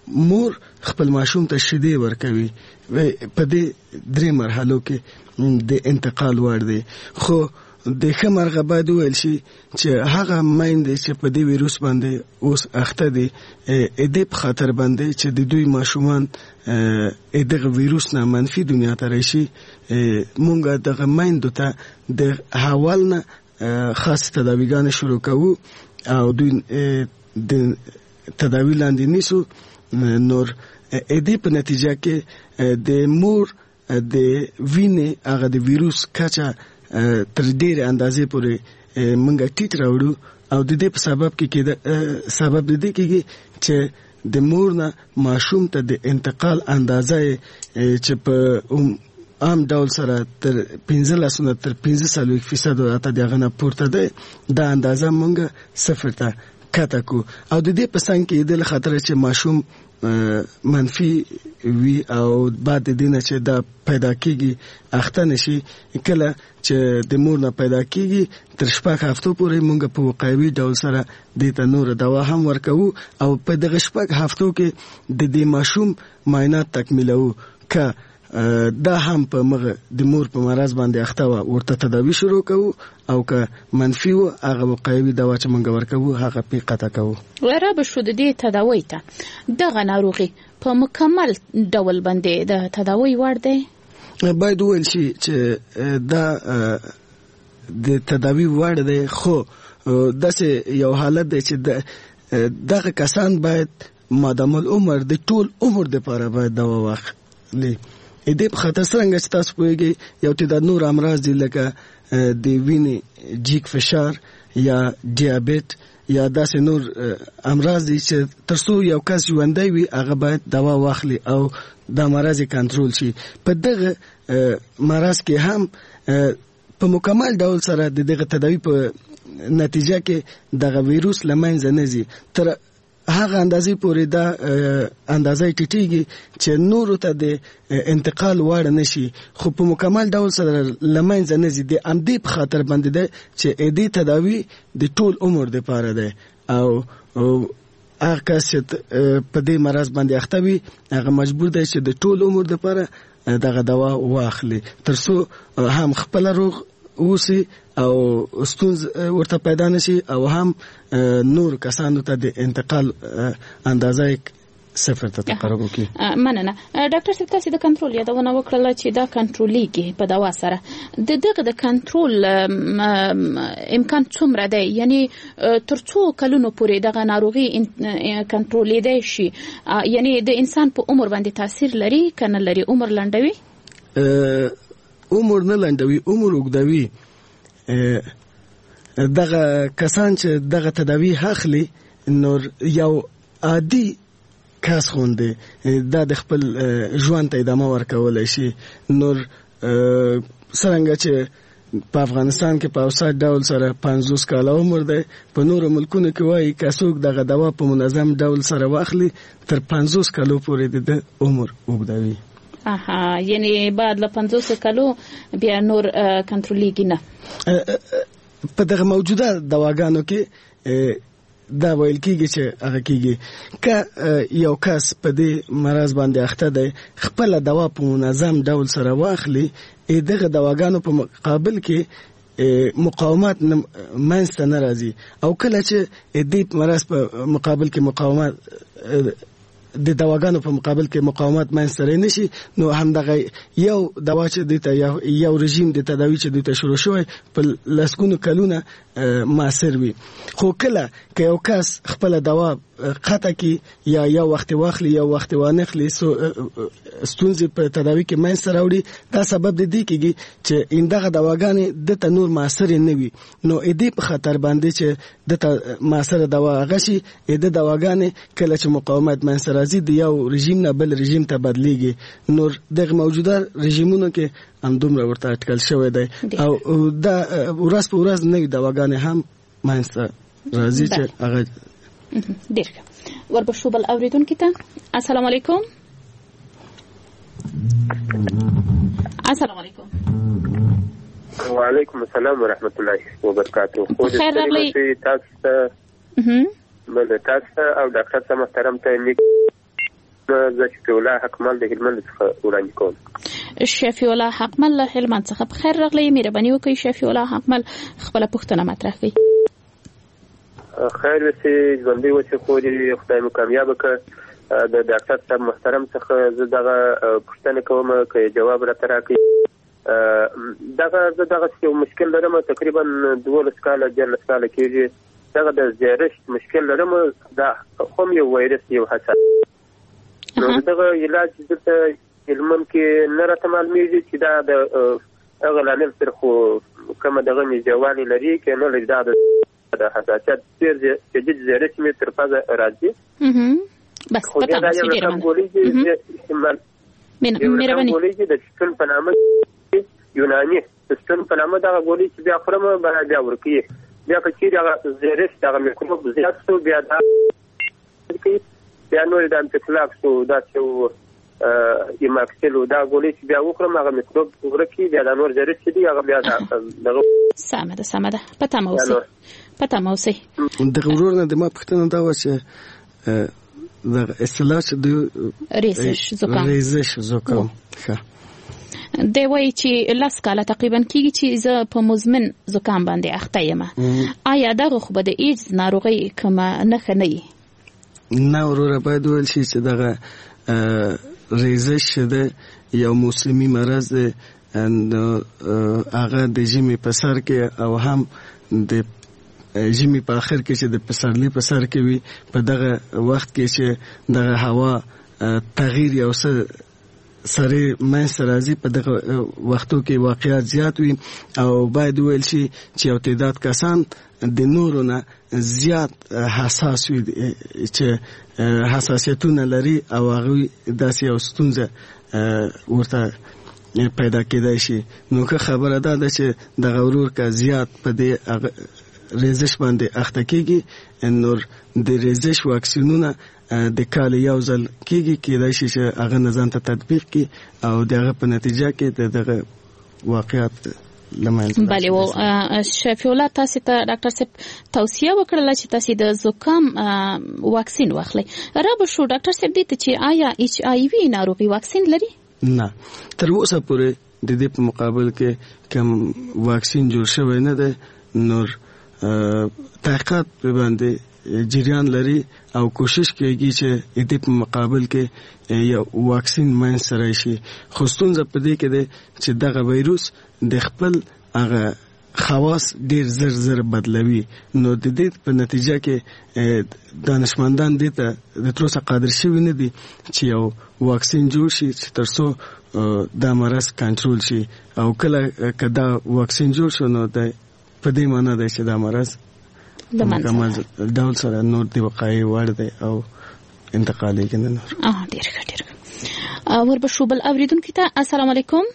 مور خپل ماشوم ته شیدې ورکوي په دې درې مرحلو کې د انتقال وړ دی. خو د ښه مرغه باید وویل شي چې هغه میندې چې په دې ویروس باندې اوس اخته دي دې په خاطر باندې چې د دوی ماشومان دغه ویروس نه منفي دنیا ته راشي مونږ دغه میندو ته د حوال نه خاص تداویګانې شروع کوو او دوی د تداوی لاندې نیسو. نور دې په نتیجه کې د مور د وینې هغه د ویروس کچه تر ډېرې اندازې پورې مونږ ټیټ راوړو او د دې په سبب کې سبب د دې کېږي چې د مور نه ماشوم ته د انتقال اندازه چې په عام ډول سره تر پنځلس نه تر پنځه څلوېښت فیصد راته د هغه نه پورته دی دا اندازه مونږ صفر ته کته کو او د دې په څنګ کې د خطر چې ماشوم منفي وي او بعد د دې نه چې دا پیدا کیږي اخته نشي کله چې د مور نه پیدا کیږي تر شپږ هفتو پورې مونږ په وقایوي ډول سره د ته نور دوا هم ورکوو او په دغه شپږ هفتو کې د دې ماشوم معاینات تکمیلوو که دا هم په مغه د مور په مرز باندې اخته و ورته تداوی شروع کوو او که منفي و هغه وقایوي دوا چې مونږ ورکوو هغه پی قطع کوو. ورا به شو د دې تداوی ته دغه ناروغي په مکمل ډول باندې د تداوی وړ دی باید وویل شي چې دا د تداوی وړ دی خو داسې یو حالت دی چې دغه کسان باید مادام العمر د ټول عمر دپاره باید دوا واخلي. دې په خاطر څنګه چې تاسو پوهیږئ یو تعداد نور امراض دي لکه د وینې جګ فشار یا ډیابیت یا داسې نور امراض دي چې تر څو یو کس ژوندی وي هغه باید دوا واخلي او دا مرض کنټرول شي. په دغه مرض کې هم په مکمل ډول سره د دغه تداوی په نتیجه کې دغه ویروس له منځه نه ځي تر هغه اندازې پورې دا اندازې ټیټیږي چې نورو ته د انتقال وړ نشي خو په مکمل ډول سره له منځه نه ځي. د همدې په خاطر باندې دی چې دې تداوی د ټول عمر دپاره دی او هغه کس چې په دې مرض باندې اخته وي هغه مجبور دی چې د ټول عمر دپاره دغه دوا واخلي تر څو هم خپله روغ اوسي او ستونز ورته پیدا نشي او هم نور کسانو ته د انتقال اندازه صفر ته تقرب وکړي. مننه ډاکټر صاحب تاسو د کنټرول یادونه وکړه چې دا کنټرولېږي په دوا سره د دغه د کنټرول امکان څومره دی یعنی تر څو کلونو پورې دغه ناروغي کنټرولېدای شي یعنی د انسان په عمر باندې تاثیر لري کنه لري عمر لنډوي عمر نه لنډوي عمر اوږدوي. دغه کسان چې دغه تداوی اخلي نور یو عادي کس غوندې دا د خپل ژوند ته ادامه ورکولی شي. نور څرنګه چې په افغانستان کې په اوسط ډول سره پنځوس کاله عمر دی په نورو ملکونو کې وایي که څوک دغه دوا په منظم ډول سره واخلي تر پنځوس کالو پورې د عمر اوږدوي. اها یعنی بعد له پنځوس کالو بیا نور کنټرولېږي نه. په دغه موجوده دواګانو کې دا ویل کېږي چې هغه کېږي که یو کس په دې مرض باندې اخته دی خپله دوا په منظم ډول سره واخلي دغه دواګانو په مقابل کې مقاومت منځته نه راځي او کله چې دې مرض په مقابل کې مقاومت د دواګانو په مقابل کې مقاومت منځته رانشي نو همدغه یو دوا چې د یو رژیم د تداوی چې د شروع شوی په لسګونو کلونه مؤثر وي. خو کله که یو کس خپل دوا قطع کی یا یو وخت واخلي یا وخت وانخلي ستونزې په تداوی کې منځته راوړي دا سبب د دې کېږي چې اندغه دواګانې دته نور مؤثر نه وي نو دې په خطر باندې چې دته مؤثر دوا هغه شي د دواګانې کله چې مقاومت منځته راځي د یو رژیم نه بل رژیم ته بدلیږي. نور دغه موجوده رژیمونو کې همدومره ورته اټکل شوی دی او دا ورځ په ورځ نوې دواګانې هم منځته راځي چې هغه ډېر ښه. وربشو بل اوریدونکي ته السلام علیکم. السلام علیکم. وعلیکم السلام ورحمۃ اللہ وبرکاتہ. خیر راغلی تاسو ته بل تاسو او ډاکټر صاحب محترم ته نیک زه شفیع الله حقمل د هلمند څخه وړاندې کوم. شفیع الله حقمل له هلمند څخه په خیر راغلی. مهرباني وکړئ شفیع الله حقمل خپله پوښتنه مطرح کړئ. خیر وسې ژوندی اوسې خورې خدای مو کامیابه کړه. د ډاکټر صاحب محترم څخه زه دغه پوښتنه کوم که جواب راته راکړي. دغه زه دغه یو مشکل لرم تقریبا دولس کاله دیارلس کاله کېږي. دغه د زیړښت مشکل لرم. دا هم یو وایرس یو حساسیت نو دغه علاج دلته هلمند کې نه راته معلومېږي چې دا د هغه لامل سره خو کومه دغه نږدېوالی لري که نه لري. دا د حساسیت ډېر جدید زیړښت مې تر پزه راځي. بس پتا مو چې ډیره منه مهرباني ګولې د سټون په نامه یوناني سټون په نامه دا ګولې چې بیا خرمه بیا ورکی بیا چې دا زیرس دا میکروب زیات شو بیا دا کې بیا نور د انتقلاف شو دا چې یو ماکسلو دا ګولې چې بیا وکړم هغه میکروب ورکی بیا دا نور زیرس چې دی هغه بیا دا سمه ده سمه ده پتا مو اوسه پتا مو اوسه د غرور نه د ما پښتنه دا و چې د اصطلاح د ریزش زکام ریزش زکام ښه دی وایي چې لاس کاله تقریبا کېږي چې زه په مزمن زکام باندې اخته یم. آیا دغه خو به د ایډز ناروغۍ کومه نښه نه وي؟ نه وروره باید وویل شي چې دغه ریزش ده یو موسمي مرض دی هغه د ژمي په سر کې او هم د ژمي په اخر کې چې د پسرلي په سر کې وي په دغه وخت کې چې دغه هوا تغییر یو څه سره منځ راځي په دغه وختو کې واقعیت زیات وي او باید ویل شي چې یو تعداد کسان د نورو نه زیات حساس وي چې حساسیتونه لري او هغوی داسې یو ستونزه ورته پیدا کېدای شي. نو که خبره دا ده چې دغه ورور که زیات په دې ریزش باندې اخته کېږي نور د ریزش واکسینونه د کال یو ځل کېږي کېدای شي چې هغه نه ځان ته تطبیق کړي او د هغه په نتیجه کې د دغه واقعیت له منځه بله و شفیع الله تاسې ته ډاکټر صاحب توصیه وکړله چې تاسې د زکام واکسین واخلئ. را به شو ډاکټر صاحب دې ته چې آیا ایچ آی وي ناروغي واکسین لري؟ نه تر اوسه پورې د دې په مقابل کې کوم واکسین جوړ شوی نه دی. نور تحقیقات په باندې جریان لري او کوشش کوي چې د دې په مقابل کې یو واکسین منځ راشي. خو ستونزه په دې کې ده چې دغه وایروس د خپل هغه خواص ډیر زر زر بدلوي. نو د دې په نتیجه کې دانشمندان دې ته د تر اوسه قادر شوي نه دي چې یو واکسین جوړ شي چې تر څو دا مرض کنټرول شي. او کله که دا واکسین جوړ شو نو د په دې معنی ده چې دا مرض د منځه ډول سره نور دی وقایي وړ دی او انتقالي کنه نور. اه ډیر ښه ډیر ښه. وربشو بل اوریدونکو ته السلام علیکم.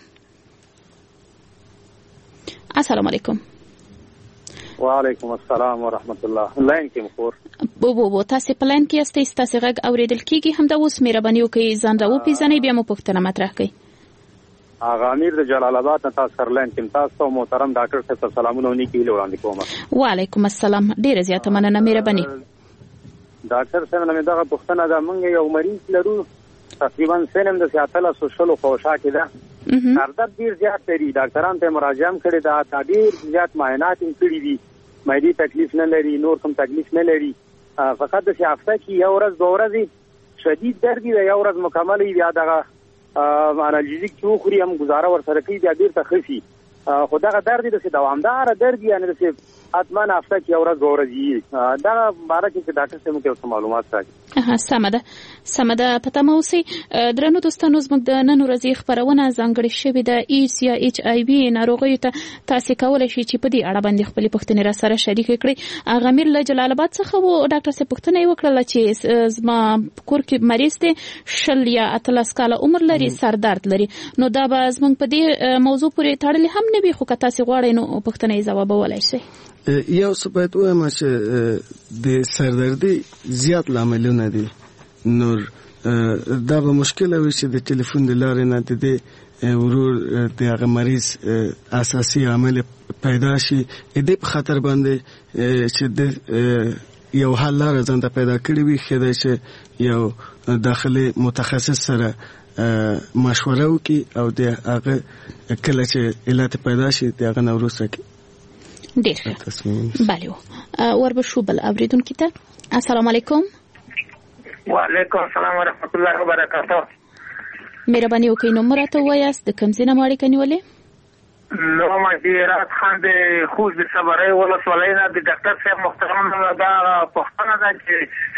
السلام علیکم. وعلیکم السلام ورحمت الله. لاین کې مخور بو بو بو تاسو په لاین کې استئ تاسو غږ اوریدل کیږي هم دا اوس مهرباني وکړئ ځان راو پیژنئ بیا مو پوښتنه مطرح کړئ. اغا امیر د جلال آباد نه تاسو سرلاین کې تاسو محترم ډاکټر صاحب سلامونه ونیکي وړاندې کوم. وعلیکم السلام ډیره زیاته مننه مهرباني. ډاکټر صاحب نن دغه پوښتنه ده مونږ یو مریض لرو تقریبا سنم د سیاتله سوشل خوشا کې ده سردرد ډیر زیات لري ډاکټران ته مراجعه کړې ده تا ډیر زیات معاینات کړي دي مېدی تکلیف نه لري نور کوم تکلیف نه لري فقط د هفته کې یو ورځ دوه ورځې شدید درد دی یو ورځ مکمل یا دغه انالجیک چې خوري هم گزاره ور سره کوي بیا ډیر تخفي خو دغه درد د دوامدار درد یعنی د حتما هفته کې یو ورځ دوه ورځې دا باره کې ډاکټر صاحب کې معلومات راکړي. ها سمه ده سمه ده پته مو سي درنو دوستانو زموږ د نن ورځې خبرونه ځانګړې شوې ده ایډز یا ایچ آی وي ناروغي ته تاسو کولای شئ چې په دې اړه باندې خپل پوښتنې را سره شریک کړئ. غمیر له جلال آباد څخه وو ډاکټر صاحب پوښتنه وکړه چې زما کور کې مریض دی شل یا اتلس کاله عمر لري سر درد لري نو دا به زموږ په دې موضوع پورې تړلې هم نه وي خو که تاسو غواړئ نو پوښتنې ځوابولای شئ. یو څه باید وایم چې د سردردي زیات لاملونه دي. نور دا به مشکل وي چې د ټلیفون د لارې نه د دې ورور د هغه مریض اساسي عامل پیدا شي. دې په خطر باندې چې د یو حل لاره ځان ته پیدا کړی وي ښه دی چې یو داخلي متخصص سره مشوره وکي او د هغه کله چې علت پیدا شي د هغه نوروز کې ډیر ښه. بله وربشو بل اوریدونکو ته السلام علیکم. وعلیکم السلام ورحمت الله وبرکاته. مهرباني وکړئ نو مرته وایاست د کوم ځای نه مو اړیکه نیولې؟ نو ما هرات خان د خوست د صبرۍ ولسوالۍ نه د ډاکټر صاحب محترم دا پوښتنه ده چې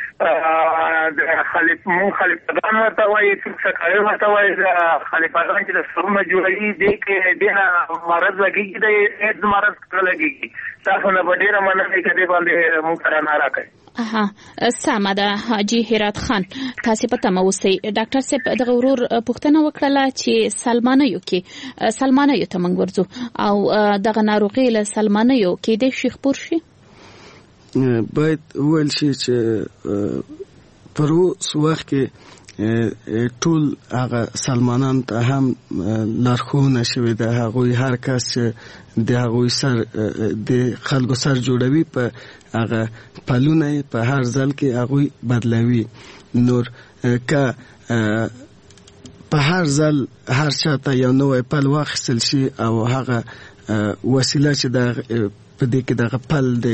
د خلیفه مون خلیفګان ورته وایي څنګه ورته وایي خلیفګان چې د سرونه جوړوي دي کې دنه مرض لګيږي د اېډز مرض لګيږي تاسو نه ډیره مننه کوي باندې مون کرانه راکړي. اها سمه ده حاجی هرات خان تاسو په تمه اوسئ. ډاکټر صاحب د غرور پوښتنه وکړه چې سلمانیو کې سلمانیو ته موږ ورځو او دغه ناروغي له سلمانیو کې د شیخ پور شي باید ویل شي چې پرو سوخ کې ټول هغه سلمانان ته هم لارښوونه شوې ده هغوی هر کس چې د هغوی سر د خلکو سر جوړوي په هغه پلونه په هر ځل کې هغوی بدلوي. نور که په هر ځل هر چاته یو نوی پل واخیستل شي او هغه وسیله چې د په دې کې دغه پل د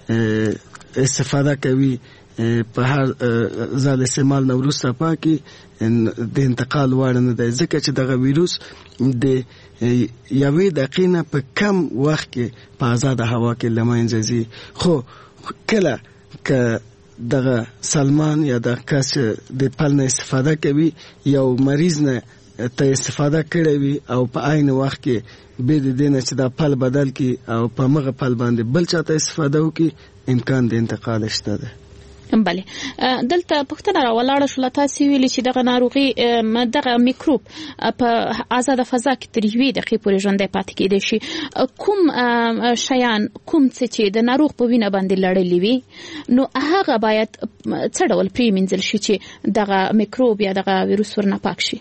استفاده کوي په هر ځل استعمال نه وروسته پاکي د انتقال وړ نه دی ځکه چې دغه ویروس د یوې دقیقې نه په کم وخت کې په آزاده هوا کې له منځه ځي. خو کله که دغه سلمان یا د کس د پل نه استفاده کوي یو مریض نه ته استفاده کړی وي او په عین وخت کې به د دې نه چې دا پل بدل کی او په مغه پل باندې بل چاته استفاده وکي امکان د انتقال شته ده. بله دلته پښتنه راولاړه شو تاسو ویلي چې دغه ناروغي دغه میکروب په آزاده فضا کې تر یوې دقیقې پورې ژوندی پاتې کېدای شي. کوم شیان کوم څه چې د ناروغ په وینه باندې لړلي وي نو هغه باید څه ډول پریمنځل شي چې دغه میکروب یا دغه ویروس ورنه پاک شي؟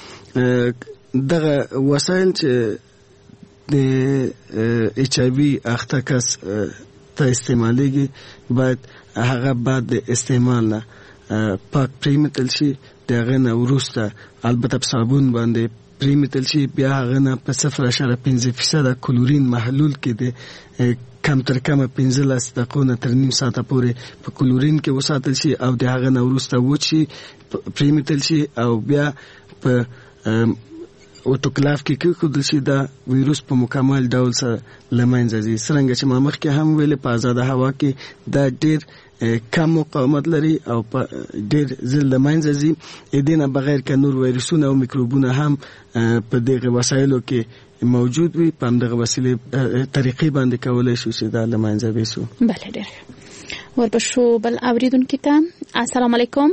دغه وسایل چې د ایچ آی وی اخته کس ته استعمالیږي باید هغه بعد د استعمال نه پاک پریمتل شي. دغه نه وروسته البته په صابون باندې پریمتل شي بیا هغه نه په صفر اشاره پنځه فیصد کلورین محلول کې د کم تر کمه پنځلس دقیقو نه تر نیم ساعته پورې په کلورین کې وساتل شي او د هغه نه وروسته وچ شي پریمتل شي او بیا په اوټوکلاف کې کېښودل شي دا ویروس په مکمل ډول سره له منځه ځي. څرنګه چې ما مخکې هم ویلې په آزاده هوا کې دا ډېر کم مقاومت لري او په ډېر ژر له منځه ځي. دې نه بغیر که نور ویروسونه او میکروبونه هم په دغه وسایلو کې موجود وي په همدغه وسیلې طریقې باندې کولی شو چې دا له منځه ویسو. بله ډېر ورپسې بل اوریدونکي ته السلام علیکم.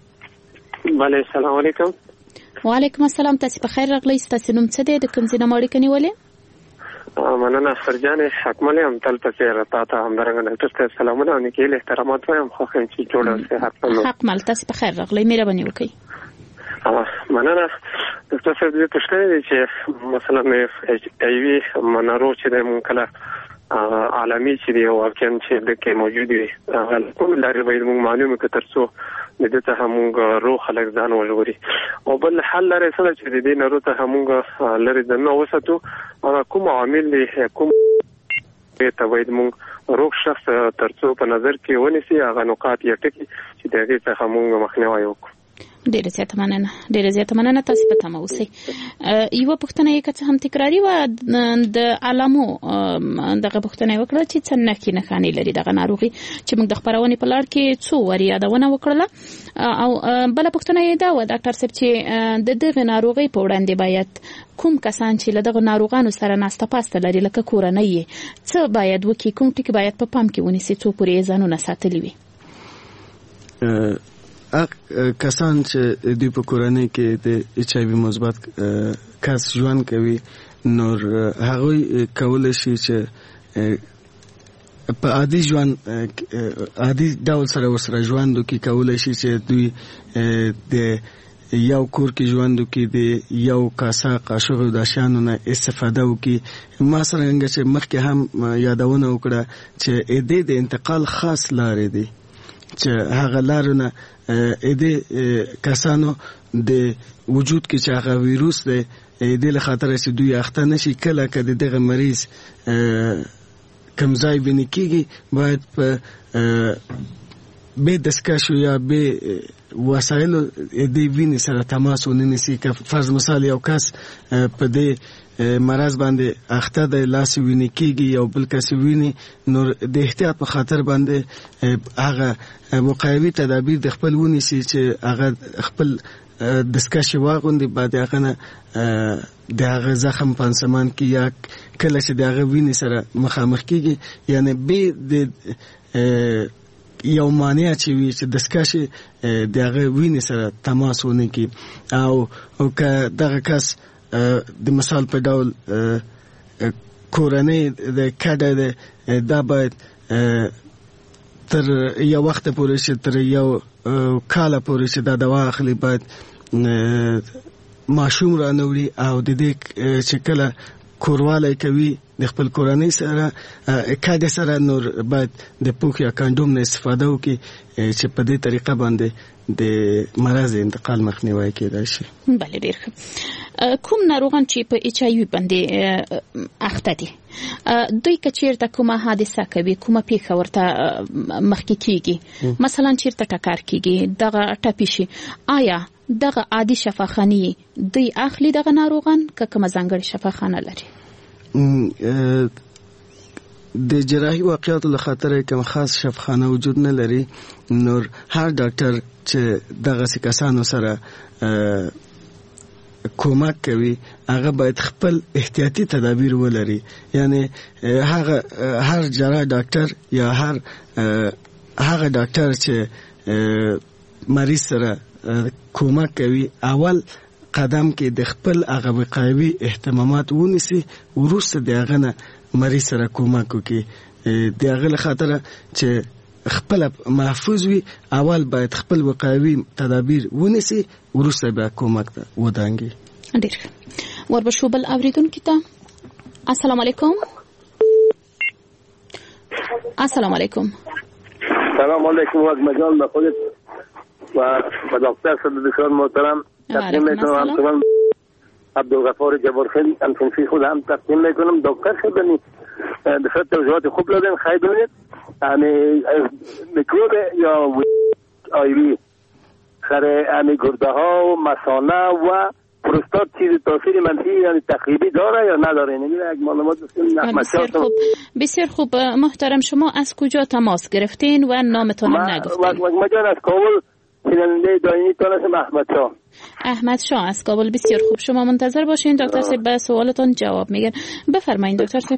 بله السلام علیکم. وعلیکم السلام. تاسو په خیر راغلی. تاسو نوم څه دی؟ د کوم ځای نه مو اړیکه نیولې؟ مننه فرجان حکمل هم تل پسې راته ته همدارنګه ډاکټر ته سلامونه او نیکې احترامات وایم خو چې جوړ اوسه حکمل. حکمل تاسو په خیر راغلی. مهرباني وکړئ. مننه ډاکټر صاحب دې پوښتنه دي چې مثلا ایچ آی وی ناروغ چې د مونږ کله عالمي چې دی واقعا چې د کې موجود وي هغه کوم لارې باید موږ معلومه کړو ترڅو د دې ته موږ روح خلک ځان وژغوري او بل حل لري څه چې د دې نارو ته موږ لري د نو وساتو هغه کوم عامل دی کوم ته باید موږ روح شخص ترڅو په نظر کې ونیسي هغه نقاط یې ټکي چې د دې څخه موږ مخنیوي وکړو. ډیره زیاته مننه ډیره زیاته مننه. تاسو په تمه اوسئ. یو پوښتنه یې که څه هم تکراری و د علامو دغه پوښتنه وکړه چې څه نښې نښانې لري دغه ناروغي چې موږ د خپرونې په لړ کې څو وارې یادونه وکړله او بله پوښتنه یې دا وه ډاکټر صاحب چې د دغه ناروغۍ په وړاندې باید کوم کسان چې له دغه ناروغانو سره ناسته پاسته لري لکه کورنۍ یې څه باید وکړي کوم ټکي باید په پام کې ونیسي څو پورې یې ځانونه ساتلي وي؟ کسان چې دوی په کورنۍ کې د ایچ آی وی مثبت کس ژوند کوي نور هغوی کولی شي چې په عادي ژوند عادي ډول سره ورسره ژوند وکړي کولی شي چې دوی د یو کور کې ژوند وکړي د یو کاسه قاشق او د شیانو نه استفاده وکړي. ما څرنګه چې مخکې هم یادونه وکړه چې د انتقال خاص لارې دي چې هغه لارونه اده کسانو د وجود کې چې هغه ویروس دی د له خطر چې دوی اخته نشي کله کله دغه مریض کمزای بنی کیږي باید په به دسکشو یا به وسایل د وینې سره تماس ونیسي که فرض مثال یو کس په دې مرض باندې اخته د لاس وینې کیږي یو بل کس ویني نو د احتیاط په خاطر باندې هغه وقایوي تدابیر د خپل ونیسي چې هغه خپل دسکشي واغوندي بعد هغه نه د هغه زخم پانسمان کې یا کله چې د هغه وینې سره مخامخ کیږي یعنی به د یو مانع چې وي چې دسکشي د هغه وینې سره تماس ونه کی او او که دغه کس د مثال په ډول کورنۍ د کډه د باید تر یو وخت پورې چې تر یو کال پورې چې دا دوا اخلي باید ماشوم را نوړي او د دې چې کله کورواله کوي د خپل کورنۍ سره کډه سره نور باید د پوک یا کاندوم نه استفاده وکړي چې په دې طریقه باندې د مرض انتقال مخنیوي کېدای شي. بله ډیر ښه. کوم ناروغان چې په ایچ آی وی باندې اخته دي دوی که چیرته کومه حادثه کوي کومه پیښه ورته مخکې کیږي مثلا چیرته ټکر کیږي دغه ټپي شي آیا دغه عادي شفاخاني دوی اخلي دغه ناروغان که کومه ځانګړې شفاخانه لري؟ د جراحي واقعاتو له خاطر کوم خاص شفاخانه وجود نه لري نور هر ډاکټر چې دغه کسانو سره کومک کوي هغه باید خپل احتیاطي تدابیر ولري یعنی هغه هر جراح ډاکټر یا هر هغه ډاکټر چې مریض سره کومک کوي اول قدم کې د خپل هغه وقایوي اهتمامات ونیسي وروسته د هغه نه مریض سره کومک وکړي د هغه له خاطر چې خپل محفوظ وي اول باید خپل وقایوي تدابیر ونیسي وروسته به کومک ته ودانګي. ډیر وربشو بل اوریدونکو ته السلام علیکم. السلام علیکم. سلام علیکم و مجال به خودت و دکتر صدیقان محترم تقدیم میکنم. من عبدالغفار جبارخیل انفنسی خود هم تقدیم میکنم. دکتر خیلی دفعه توضیحات خوب دادن خیلی دونید یعنی میکروب یا آیوی سر یعنی گرده ها و مثانه و پروستات چیز تاثیر منفی یعنی تخریبی داره یا نداره؟ یعنی یک معلومات بسیار خوب. بسیار خوب محترم. شما از کجا تماس گرفتین و نامتون نگفتین؟ مجال از کابل سیننده دائمی تانستم احمد شاه. احمد شاه از کابل. بسیار خوب. شما منتظر باشین دکتر صاحب به سوالتون جواب میگن. بفرمایید دکتر صاحب.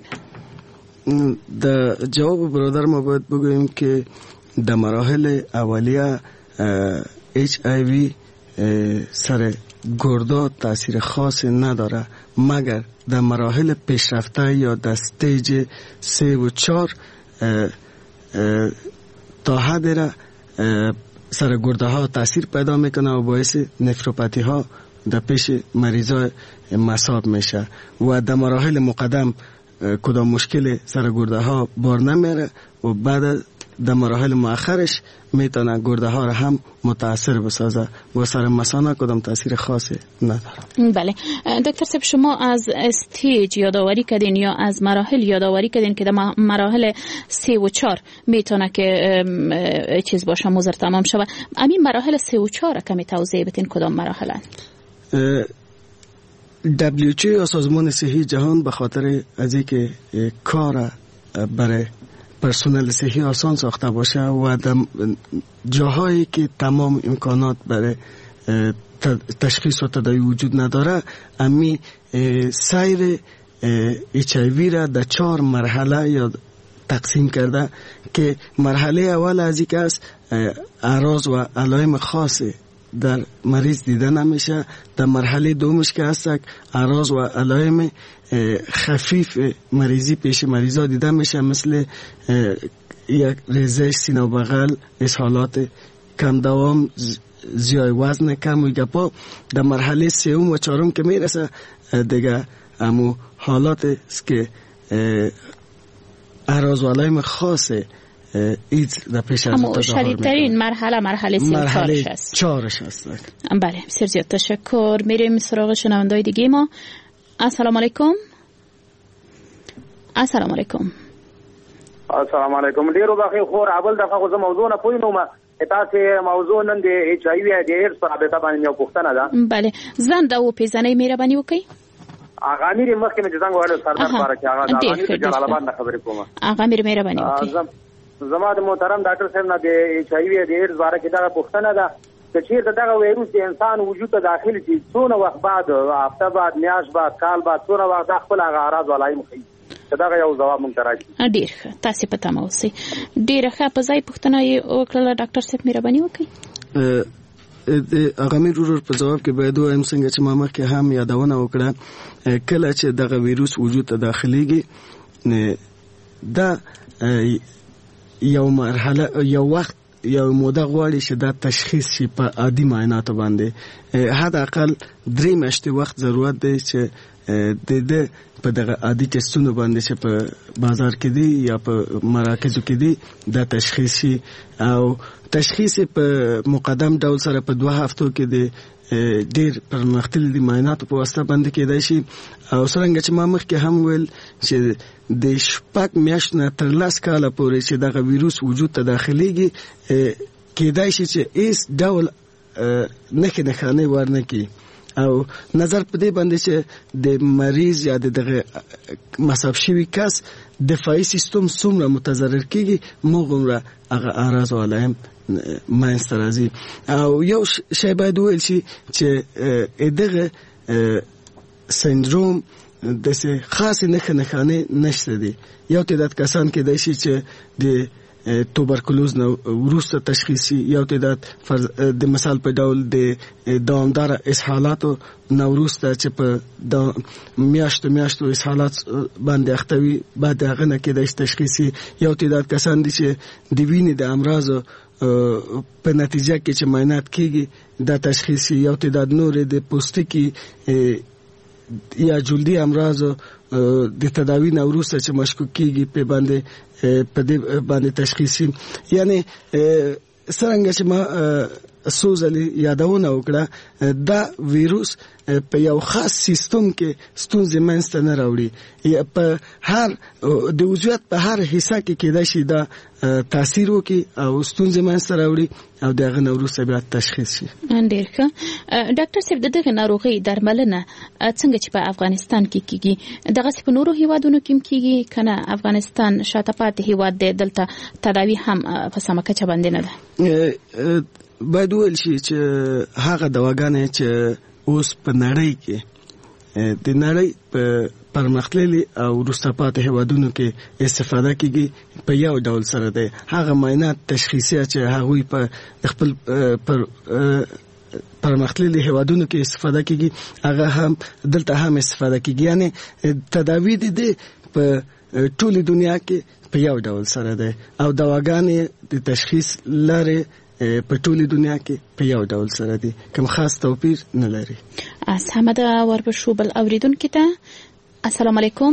د جواب برادر ما باید بگوییم که در مراحل اولیه ایچ آی وی سر گردا تاثیر خاص نداره مگر در مراحل پیشرفته یا در استیج سه و چار تا حد را سر گرده ها تاثیر پیدا میکنه و باعث نفروپاتی ها در پیش مریضای مصاب میشه و در مراحل مقدم کدام مشکل سر گرده ها بار نمیره و بعد در مراحل مؤخرش میتونه گرده ها را هم متاثر بسازه و سر مثانه کدام تاثیر خاصی نداره. بله دکتر صاحب شما از استیج یادآوری کردین یا از مراحل یادآوری کردین که در مراحل سه و چهار میتونه که چیز باشه مضر تمام شود. همین مراحل سه و چهار کمی توضیح بدین کدام مراحلن؟ دبلیو اچ او یا سازمان صحی جهان به خاطر از اینکه کار برای پرسنل صحی آسان ساخته باشه و در جاهایی که تمام امکانات برای تشخیص و تداوی وجود نداره امی سیر ایچ آی وی را در چهار مرحله یا تقسیم کرده که مرحله اول از اینکه است اعراض و علائم خاصه در مریض دیده نمیشه. در مرحله دومش که هست اعراض و علائم خفیف مریضی پیش مریضا دیده میشه مثل یک ریزش سینه و بغل، اسهالات کم دوام، زیای وزن کم و گپا. در مرحله سوم و چهارم که میرسه دیگه امو حالات است که اعراض و علائم خاص ایدز در پیش از اما شدیدترین مرحله مرحله سی و چهارش است. چهارش است. بله بسیار زیاد تشکر. میریم سراغ شنوندای دیگه ما. السلام علیکم. السلام علیکم. السلام علیکم. ډیرو بخیر خور اول دغه غو موضوع نه پوینم تاسو موضوع نن د ایچ آی وی د ایرس په اړه باندې یو پوښتنه ده. بله ځان دا و پیژنې مهرباني وکړئ. اغه میر مخکې مې څنګه وایي سردار بارک هغه د غنی د جلال آباد نه خبرې کوم. اغه میر مهرباني وکړئ. زما د محترم ډاکټر صاحب نه د ایچ آی وی د ایرس باره کې دا پوښتنه ده چې چیرته دغه وایروس د انسان وجود ته داخلي شي څونه وخت بعد هفته بعد میاشت بعد کال بعد څونه وخت خپل هغه اعراض ولای مخې دا یو جواب مونږ راځي. ډیر ښه تاسو په تمه اوسئ. ډیر ښه په ځای پوښتنه یې وکړه ډاکټر صاحب مهرباني وکړئ. د اغامیر ورور په جواب کې باید وایم څنګه چې ما مخکې هم یادونه وکړه کله چې دغه ویروس وجود ته داخليږي دا یو مرحله یو وخت یو موده غواړي چې دا تشخیص شي په عادي معایناتو باندې حد اقل درې میاشتې وخت ضرورت دی چې د د په دغه عادي ټیسټونو باندې چې په بازار کې دي یا په مراکزو کې دي دا تشخیص شي او تشخیص په مقدم ډول سره په دوه هفتو کې د ډیر پرمختللي معایناتو په واسطه باندې کېدای شي او څنګه چې ما مخکې هم ویل چې د شپږ میاشتو نه تر لس کاله پورې چې دغه ویروس وجود ته داخليږي کېدای شي چې هیڅ ډول نښې نښانې ورنه کړي او نظر په دې باندې چې د مریض یا دغه مصاب شوی کس دفاعي سیستم څومره متضرر کیږي موږ هغه اعراض ولایم منځته راځي او یو شی باید ویل شي چې دغه سندروم د څه خاص نښې نښانې نشته دي. یو تعداد کسان کېدای شي چې د توبرکلوز نه وروسته تشخیصي یو تعداد د مثال په ډول د دوامدار اسهالاتو نه وروسته چې په د میاشتو میاشتو اسهالات باندې اختوي بعد هغه نه کېدای شي تشخیصي یو تعداد کسان دي چې د وینې د امراضو په نتیجه کې چې معاینات کیږي دا تشخیصي یو تعداد نور د پوستکي یا جلدی امراض د تداوی نه وروسته چې مشکوک کیږي په باندې په دې باندې تشخیصي یعنی څنګه چې ما سوزلي یادونه وکړه دا ویروس په یو خاص سیستم کې ستونزې منځته نه راوړي په هر د وجود په هر حصہ کې کېدای شي دا تاثیر وکړي او ستونزې منځته راوړي او دغه وروسته بیا تشخیص شي. ډېر ښه ډاکټر صاحب دغه ناروغي درملنه څنګه چې په افغانستان کې کیږي دغه په نورو هیوادونو کې کیږي کنه افغانستان شاته پاتې هیواد دی دلته تداوی هم په سمه کچه باندې نه ده. باید ویل شي چې هغه دواګانې چې اوس په نړۍ کې د نړۍ په پرمختللي او وروسته پاتې هیوادونو کې استفاده کیږي په یو ډول سره دی. هغه معاینات تشخیصي چې هغوی په خپل پر پرمختللي هیوادونو کې استفاده کیږي هغه هم دلته هم استفاده کیږي یعنی تداوی دي په ټولې دنیا کې په یو ډول سره دی او دواګانې د تشخیص لارې په ټولې دنیا کې په یو ډول سره دي کوم خاص توپیر نه لري. اسحمد وربشو بل اوریدونکو ته السلام علیکم.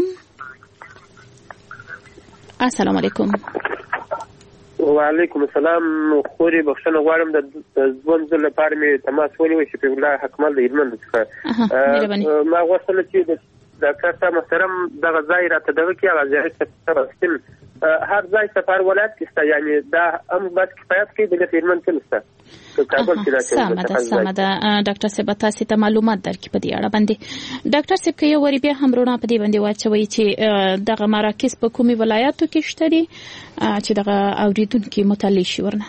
السلام علیکم. وعلیکم السلام. خوري بخښنه غواړم د ځوان ځل لپاره مې تماس ونیوي چې په الله حکمل د هلمند څخه ما غوښتل چې د ډاکټر صاحب محترم دغه ځای راته دغه کې هغه ځای څه هر ځای سفر ولایت کې یعنی دا هم بس کفایت کوي د هلمند کې نشته په کابل کې راځي. سمه ده سمه ده ډاکټر صاحب تاسو ته معلومات درکې په دې اړه باندې ډاکټر صاحب کې یو وری بیا هم رونه په دې باندې واچوي چې دغه مراکز په کومي ولایتو کې شته دي چې دغه اوریدونکو مطلع شي ورنه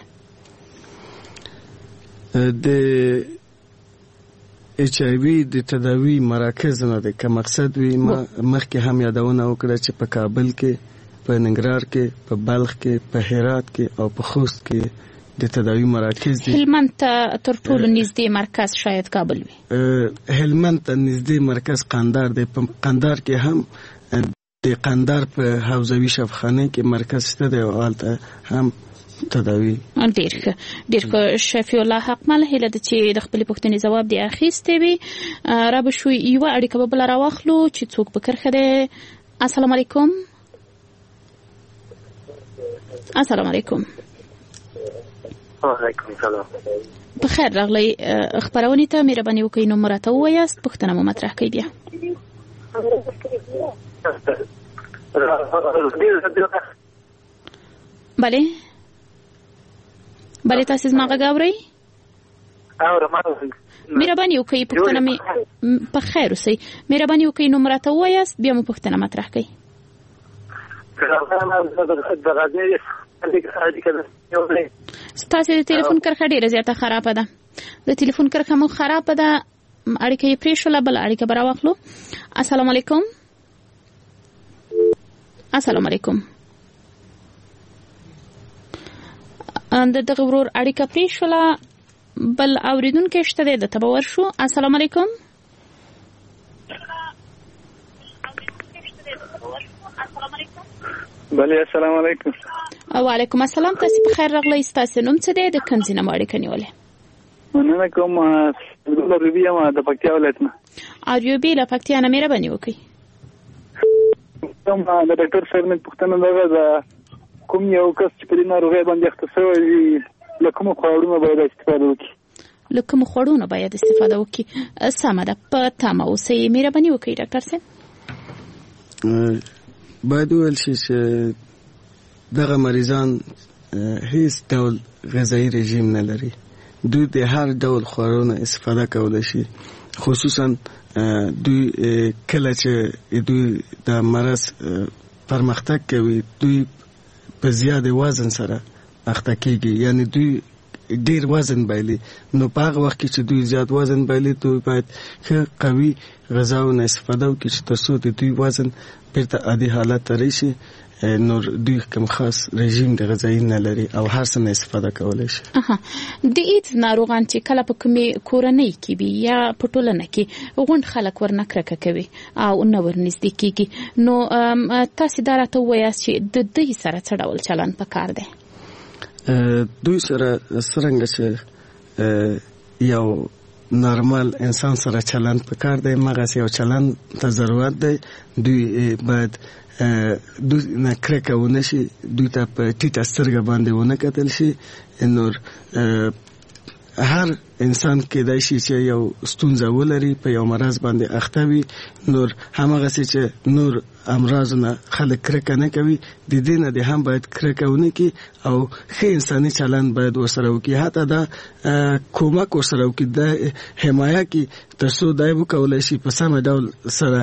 د ایچ آی وی د تداوی مراکز نه د کوم مقصد وي مخکې هم یادونه وکړه چې په کابل کې په ننګرهار کې په بلخ کې په هرات کې او په خوست کې د تداوی مراکز دي. هلمند ته تر ټولو نږدې مرکز شاید کابل وي. هلمند ته نږدې مرکز قندار دی. په قندار کې هم د قندار په حوزوي شفاخانه کې مرکز شته دی او هلته هم تداوی. ډیر ښه ډیر ښه شفیع الله حقمل هله د چې د خپل پوښتنې جواب دی اخیسته وي را به شو یو اړیکه به بل راوخلو چې څوک به کرخه ده. السلام علیکم. السلام علیکم. وعلیکم السلام. په خیر راغلی. خبرونه ته مهرباني وکړئ نو مرته وایاست پښتنه مو مطرح کړئ بیا. بله بله تاسو زما غږ اورئ؟ مهرباني وکړئ پښتنه مې په خیر اوسئ. مهرباني وکړئ نو مرته وایاست بیا مو پښتنه مطرح کړئ. ستاسو د ټلیفون کرښه ډیره زیاته خرابه ده. د ټلیفون کرښه مو خرابه ده. اړیکه یې پرې شوله. بل اړیکه به راواخلو. السلام علیکم. السلام علیکم. د دغه ورور اړیکه پرې شوله. بل اوریدونکو شته دی د تبور شو. السلام علیکم. بله السلام علیکم. وعلیکم السلام. تاسو په خیر راغلی. تاسو نوم څه دی؟ د کوم ځای نه اړیکه نیولې؟ مننه کوم. اریوبي یم د پکتیا ولایت نه. اریوبي له پکتیا نه مهرباني وکړئ. کوم د ډاکټر صاحب نه پوښتنه ده د کوم یو کس چې په دې ناروغۍ باندې اخته شوی وي له کومو خوړونو باید استفاده وکړي؟ له کومو خوړونو باید استفاده وکړي؟ سمه ده. په تمه اوسئ. مهرباني وکړئ ډاکټر صاحب. باید وویل شي چې دغه مریضان هیڅ ډول غذایي رژیم نه لري. دوی د هر ډول خوړونو استفاده کولی شي. خصوصا دوی کله چې دوی د مرض پرمختګ کوي دوی په زیات وزن سره اخته کیږي. یعنی دوی ډیر وزن بایلي. نو په هغه وخت کې چې دوی زیات وزن بایلي دوی باید ښه قوي غذاونه استفاده وکړي چې تر څو د دوی وزن بیرته عادي حالت ته راشي. نو دوی کوم خاص رژیم د غذایی نه لري او هر څه نه استفاده کولی شي. اها د ایډز ناروغان چې کله په کومې کورنۍ کې وي یا په ټولنه کې غونډ خلک ورنه کرکه کوي او نه ورنږدې کېږي نو تاسو دا راته ووایاست چې د دوی سره څه ډول چلند پکار دی؟ دوی سره څرنګه چې یو نارمل انسان سره چلند پکار دی مغه یو چلند ته ضرورت دی. دوی باید دوی نه کرکه ونه شي. دوی ته په ټیټه سترګه باندې ونه کتل شي. نور هر انسان کېدای شي چې یو ستونزه ولري په یو مرض باندې اخته وي. نور همغه چې نور امراضونه خلک کرکه نه کوي د دې نه د هم باید کرکه ونه کی او ښه انساني چلند باید ورسره وکړي. حتی دا کومک ورسره وکړي د حمایه کې تر څو دا وکولای شي په سمه ډول سره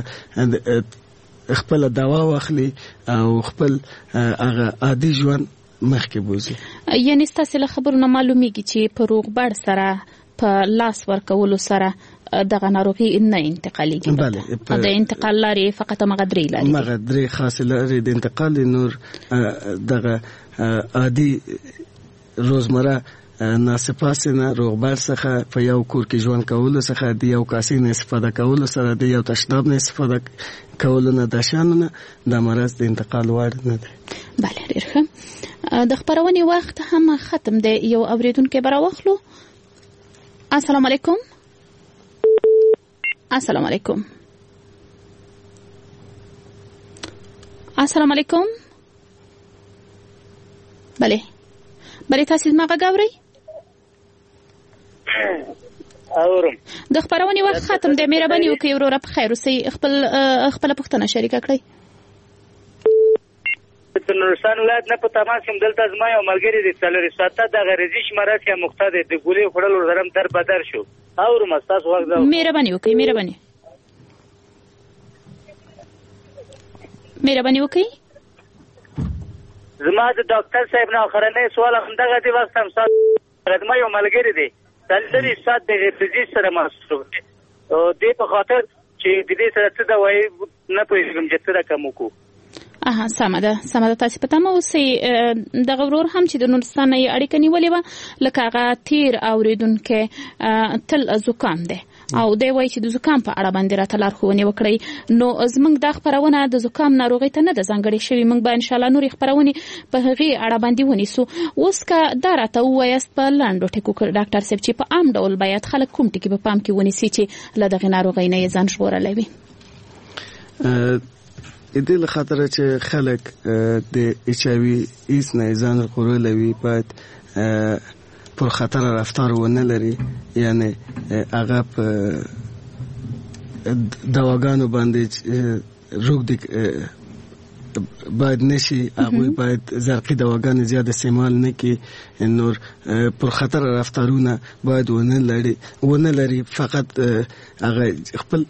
خپل دوا واخلي او خپل هغه عادي ژوند مخکې بوزي. یعنی ستاسو له خبرونو معلومیږي چې په روغبړ سره په لاس ورکولو سره دغه ناروغي نه انتقالېږي. بله د انتقال لارې فقط هغه درې لارې هغه درې خاصه لارې د انتقال. نور دغه عادي روزمره ناسپاسنه روغبړ څخه په یو کور کې ژوند کولو څخه د یو کاسې نه استفاده کولو سره د یو تشناب نه استفاده کولو نه د شانونه د مرض د انتقال وړ نه دی. بله ډېر ښه. د خبرونې وخت هم ختم دی. یو اوریدونکی به راواخلو. السلام علیکم. السلام علیکم. السلام علیکم. بله بله تاسو زما غږ اورئ؟ اورم. د خبرونې وخت ختم دی. مهرباني وکړئ وروره په خیر اوسئ. خپل خپله پوښتنه شریکه کړئ. د نورستان ولایت نه په تماس یم. دلته زما یو ملګری دی څلورې ساعته د غریزش مرض یا مخته دی د ګولۍ خوړلو سره در بدر شو. اورم ستاسو غږ ده. مهرباني وکړئ مهرباني مهرباني وکړئ. زما د ډاکټر صاحب نه اخرنۍ سوال همدغه دی. وخت هم سات زما یو ملګری دی څلورې ساعت د غریزش سره مصروف دی او دې په خاطر چې د دې سره څه دوايي نه پوهېږم چې څه رقم وکړو. اها سمه ده سمه ده. تاسو په تمه اوسئ. دغه ورور هم چې د نورستان نه یې اړیکه نیولې وه لکه هغه تیر اورېدونکی تل زکام دی او دی وایي چې د زکام په اړه باندې راته لارښوونې وکړئ. نو زموږ دا خپرونه د زکام ناروغۍ ته نه ده ځانګړې شوې. موږ به انشاءالله نورې خپرونې په هغې اړه باندې ونیسو. اوس که دا راته ووایاست په لنډو ټکو کې ډاکټر صاحب چې په عام ډول باید خلک کوم ټکي په پام کې ونیسي چې له دغې ناروغۍ نه یې ځان ژغورلی وي؟ دې له خاطره چې خلک د ایچ آی وي ایس نه ځان ژغورلوي باید پر خطر رفتار ونه لري، یعنی هغه په دواګانو باندې روږدي باید نشي، هغوی باید زرقي دواګانې زیات استعمال نه کړي، نور پر خطر رفتارونه باید ونه لري ونه لري فقط هغه خپل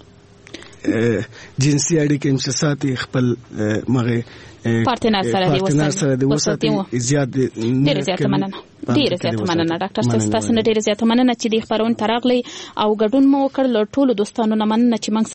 جنسي اړیکې چې ساتي خپل مغه پارتنر سره دی وساتي زیات ډیره زیاته مننه ډیره زیاته مننه ډاکټر صاحب، تاسو نه ډیره زیاته مننه چې د خبرون تراغلي او ګډون مو وکړ. له ټولو دوستانو نه مننه چې موږ